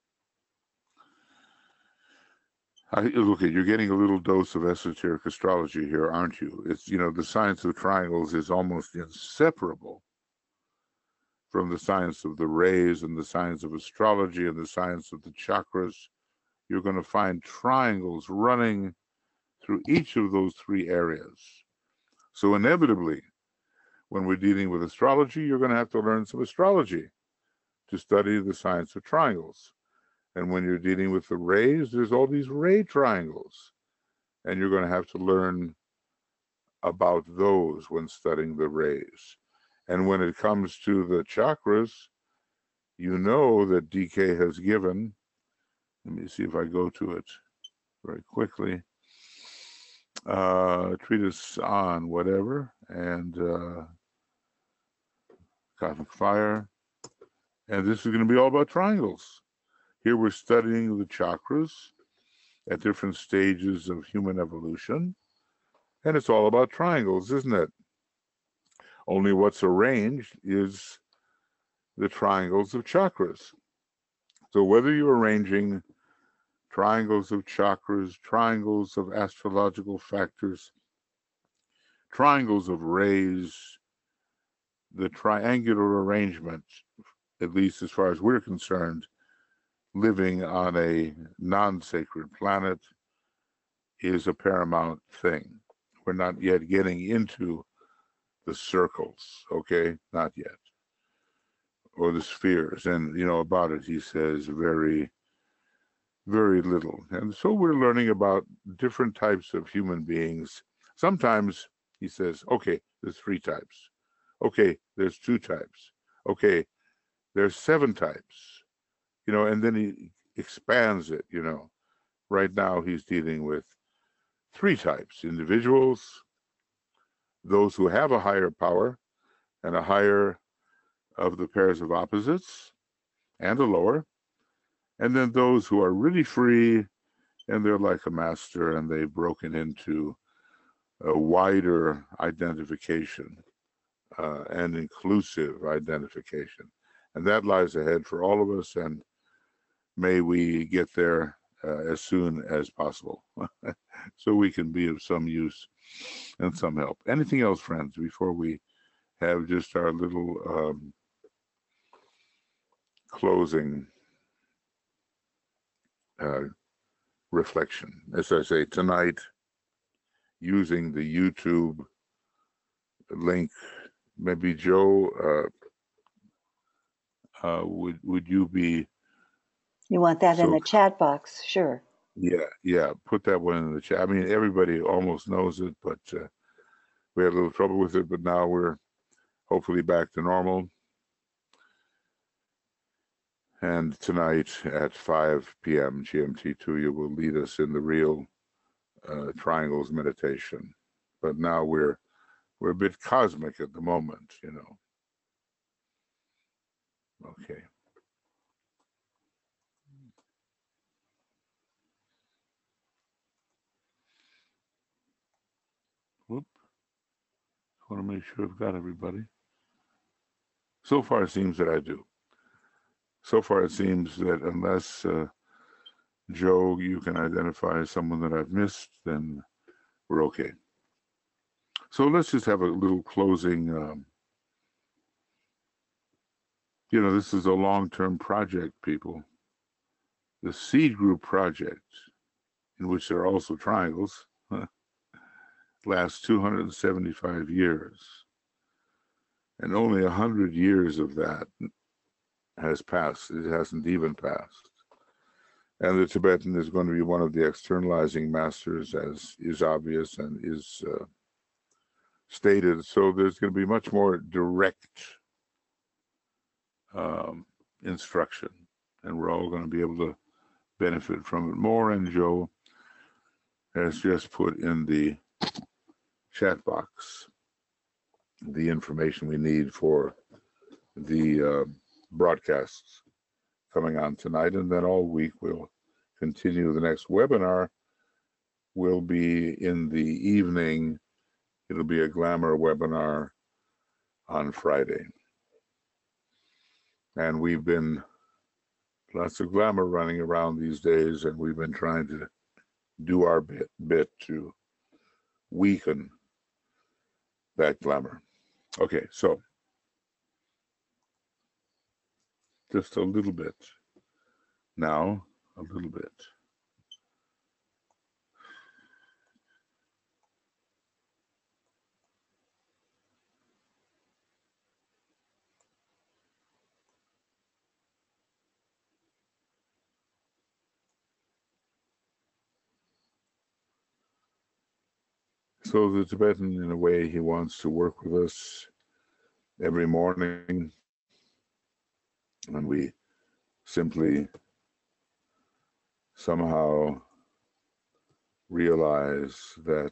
I, look, you're getting a little dose of esoteric astrology here, aren't you? It's, you know, the science of triangles is almost inseparable from the science of the rays and the science of astrology and the science of the chakras. You're going to find triangles running through each of those three areas. So inevitably, when we're dealing with astrology, you're going to have to learn some astrology to study the science of triangles. And when you're dealing with the rays, there's all these ray triangles. And you're going to have to learn about those when studying the rays. And when it comes to the chakras, you know that D K has given, let me see if I go to it very quickly, uh, treatise on whatever, and uh, cosmic fire. And this is going to be all about triangles. Here we're studying the chakras at different stages of human evolution. And it's all about triangles, isn't it? Only what's arranged is the triangles of chakras. So whether you're arranging triangles of chakras, triangles of astrological factors, triangles of rays, the triangular arrangement, at least as far as we're concerned, living on a non-sacred planet is a paramount thing. We're not yet getting into the circles, okay? Not yet. Or the spheres. And, you know, about it, he says very, very little. And so we're learning about different types of human beings. Sometimes he says, okay, there's three types. Okay, there's two types. Okay, there's seven types. You know, and then he expands it, you know. Right now he's dealing with three types: individuals, those who have a higher power and a higher of the pairs of opposites and a lower, and then those who are really free and they're like a master and they've broken into a wider identification uh, and inclusive identification. And that lies ahead for all of us, and may we get there uh, as soon as possible so we can be of some use and some help. Anything else, friends, before we have just our little um, closing uh, reflection? As I say, tonight, using the YouTube link, maybe Joe, uh, uh, would would you be? You want that in So- the chat box? Sure. Yeah, yeah. Put that one in the chat. I mean, everybody almost knows it, but uh, we had a little trouble with it. But now we're hopefully back to normal. And tonight at five p m G M T two, you will lead us in the real uh, triangles meditation. But now we're we're a bit cosmic at the moment, you know. Okay. Whoop. I want to make sure I've got everybody. So far, it seems that I do. So far, it seems that unless uh, Joe, you can identify someone that I've missed, then we're okay. So let's just have a little closing. Um, you know, this is a long-term project, people. The Seed Group project, in which there are also triangles, lasts two hundred seventy-five years. And only one hundred years of that has passed. It hasn't even passed. And the Tibetan is going to be one of the externalizing masters, as is obvious and is uh, stated. So there's going to be much more direct um, instruction, and we're all going to be able to benefit from it more. And Joe has just put in the chat box the information we need for the uh, broadcasts coming on tonight, and then all week we'll continue. The next webinar will be in the evening. It'll be a glamour webinar on Friday. And we've been, lots of glamour running around these days, and we've been trying to do our bit, bit to weaken that glamour. Okay, so just a little bit. Now, a little bit. So the Tibetan, in a way, he wants to work with us every morning, and we simply somehow realize that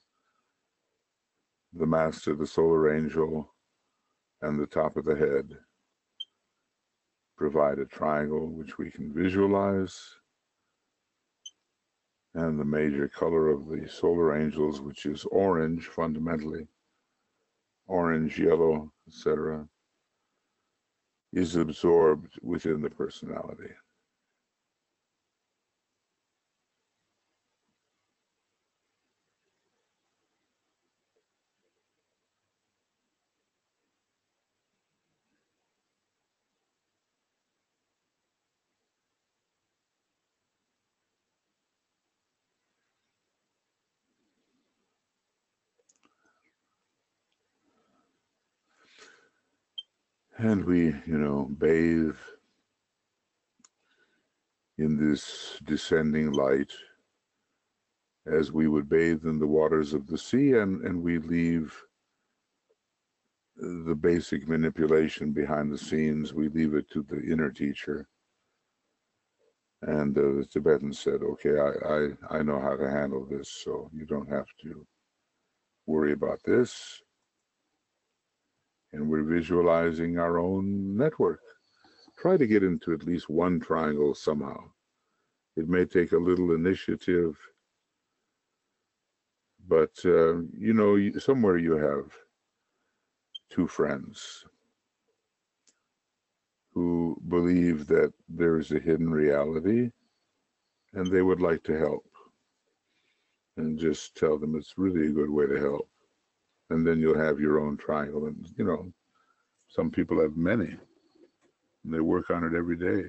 the master, the solar angel, and the top of the head provide a triangle which we can visualize, and the major color of the solar angels, which is orange fundamentally, orange, yellow, et cetera, is absorbed within the personality. And we, you know, bathe in this descending light as we would bathe in the waters of the sea, and, and we leave the basic manipulation behind the scenes. We leave it to the inner teacher. And uh, the Tibetan said, okay, I, I, I know how to handle this, so you don't have to worry about this. And we're visualizing our own network. Try to get into at least one triangle somehow. It may take a little initiative, but uh, you know, somewhere you have two friends who believe that there is a hidden reality and they would like to help. And just tell them it's really a good way to help. And then you'll have your own triangle. And, you know, some people have many, and they work on it every day.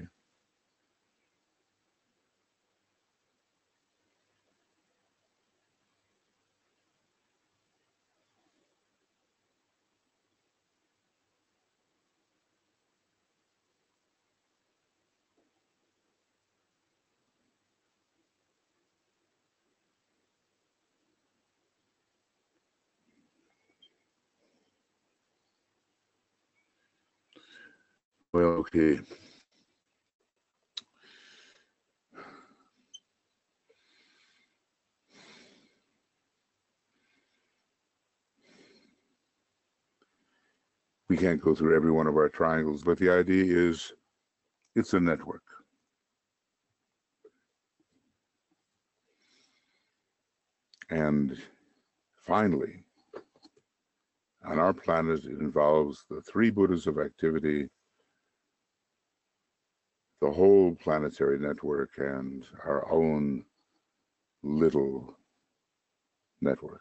Well, okay. We can't go through every one of our triangles, but the idea is it's a network. And finally, on our planet, it involves the three Buddhas of activity, the whole planetary network, and our own little network.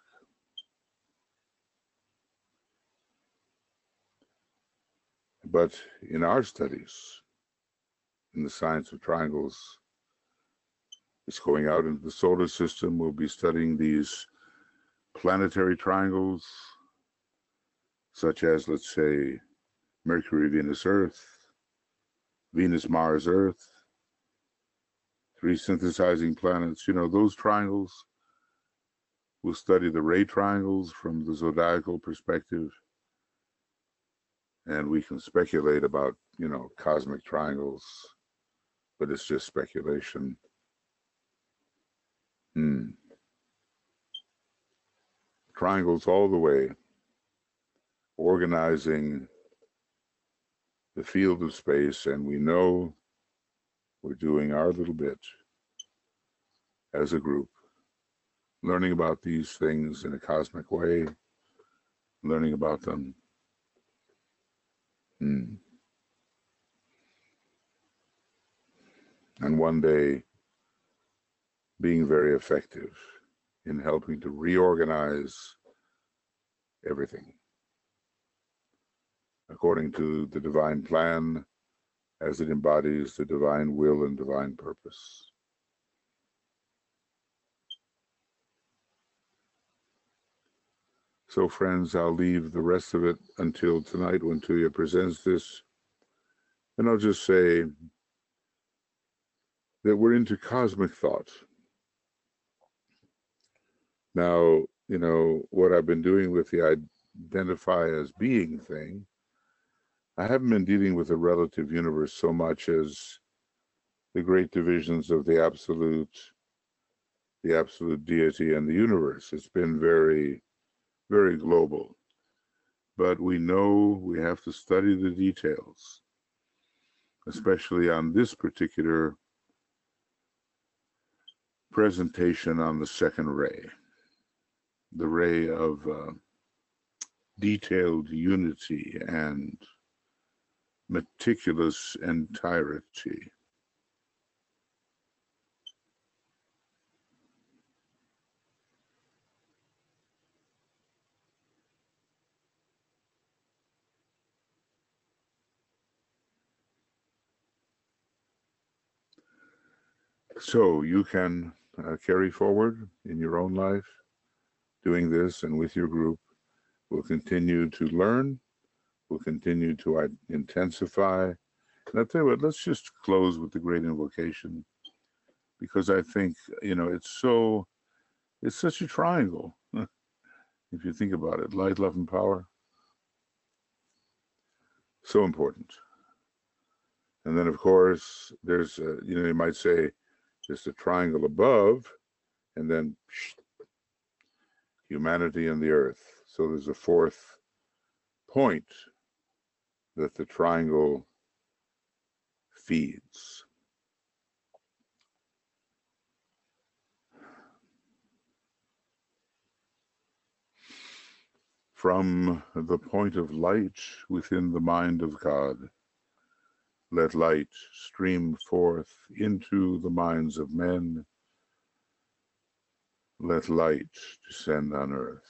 But in our studies, in the science of triangles, it's going out into the solar system. We'll be studying these planetary triangles, such as, let's say, Mercury, Venus, Earth, Venus, Mars, Earth, three synthesizing planets. You know, those triangles. We'll study the ray triangles from the zodiacal perspective. And we can speculate about, you know, cosmic triangles, but it's just speculation. Hmm. Triangles all the way, organizing the field of space, and we know we're doing our little bit as a group, learning about these things in a cosmic way, learning about them. Hmm. And one day being very effective in helping to reorganize everything according to the divine plan as it embodies the divine will and divine purpose. So friends, I'll leave the rest of it until tonight when Tuya presents this. And I'll just say that we're into cosmic thought. Now, you know, what I've been doing with the identify as being thing, I haven't been dealing with the relative universe so much as the great divisions of the absolute, the absolute deity and the universe. It's been very, very global. But we know we have to study the details, especially on this particular presentation on the second ray, the ray of uh, detailed unity and meticulous entirety. So you can uh, carry forward in your own life, doing this, and with your group. We'll continue to learn. will continue to I- intensify. And I'll tell you what, let's just close with the great invocation, because I think, you know, it's so, it's such a triangle. If you think about it, light, love, and power. So important. And then, of course, there's, a, you know, you might say just a triangle above, and then psh, humanity and the earth. So there's a fourth point that the triangle feeds. From the point of light within the mind of God, let light stream forth into the minds of men. Let light descend on earth.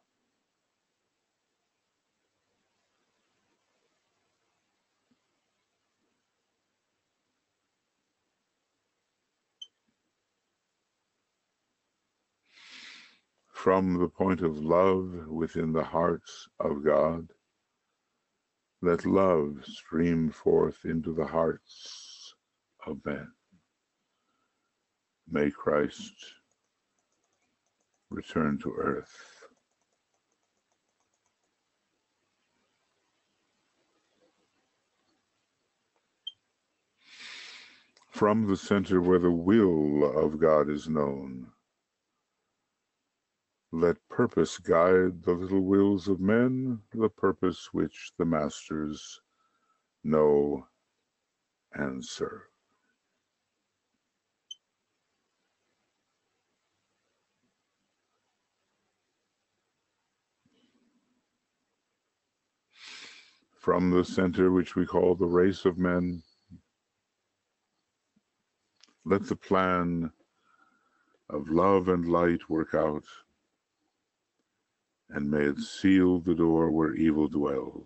From the point of love within the hearts of God, let love stream forth into the hearts of men. May Christ return to earth. From the center where the will of God is known, let purpose guide the little wills of men, the purpose which the masters know and serve. From the center which we call the race of men, let the plan of love and light work out, and may it seal the door where evil dwells.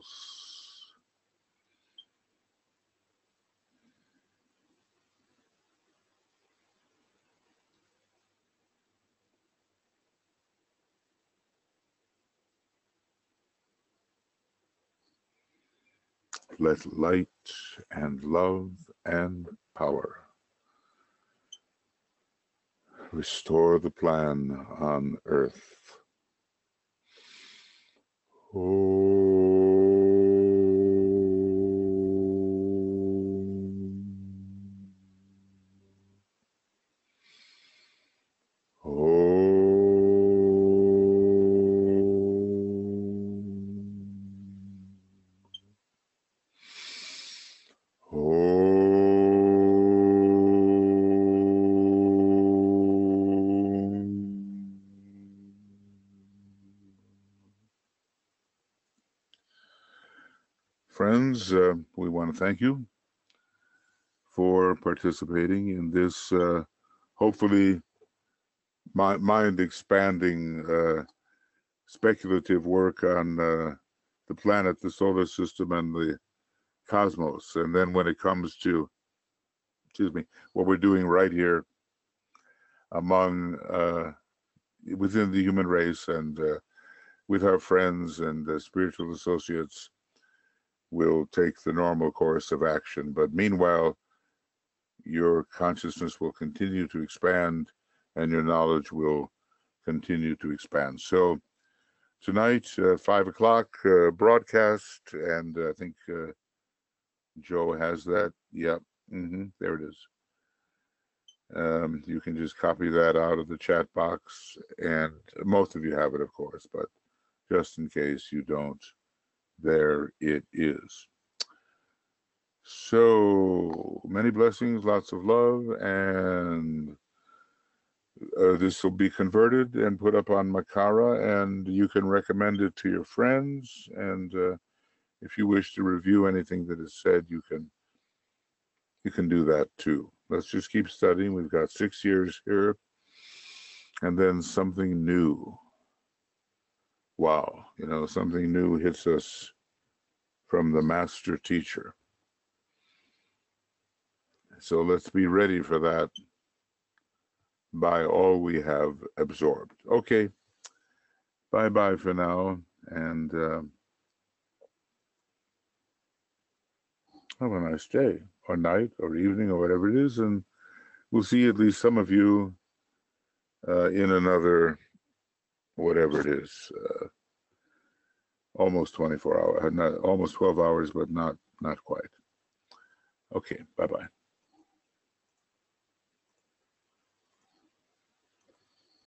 Let light and love and power restore the plan on earth. Oh. Friends, uh, we want to thank you for participating in this uh, hopefully mind expanding uh, speculative work on uh, the planet, the solar system, and the cosmos. And then when it comes to, excuse me, what we're doing right here among, uh, within the human race and uh, with our friends and uh, spiritual associates, we'll take the normal course of action. But meanwhile, your consciousness will continue to expand and your knowledge will continue to expand. So tonight, uh, five o'clock uh, broadcast, and I think uh, Joe has that. Yep, mm-hmm. There it is. Um, you can just copy that out of the chat box, and most of you have it, of course, but just in case you don't, there it is. So many blessings, lots of love, and uh, this will be converted and put up on Makara, and you can recommend it to your friends. And uh, if you wish to review anything that is said, you can you can do that too. Let's just keep studying. We've got six years here, and then something new. Wow, you know, something new hits us from the master teacher. So let's be ready for that by all we have absorbed. Okay, bye-bye for now, and uh, have a nice day or night or evening or whatever it is. And we'll see at least some of you uh, in another, whatever it is, uh, almost twenty-four hours, not almost twelve hours, but not, not quite. Okay, bye-bye.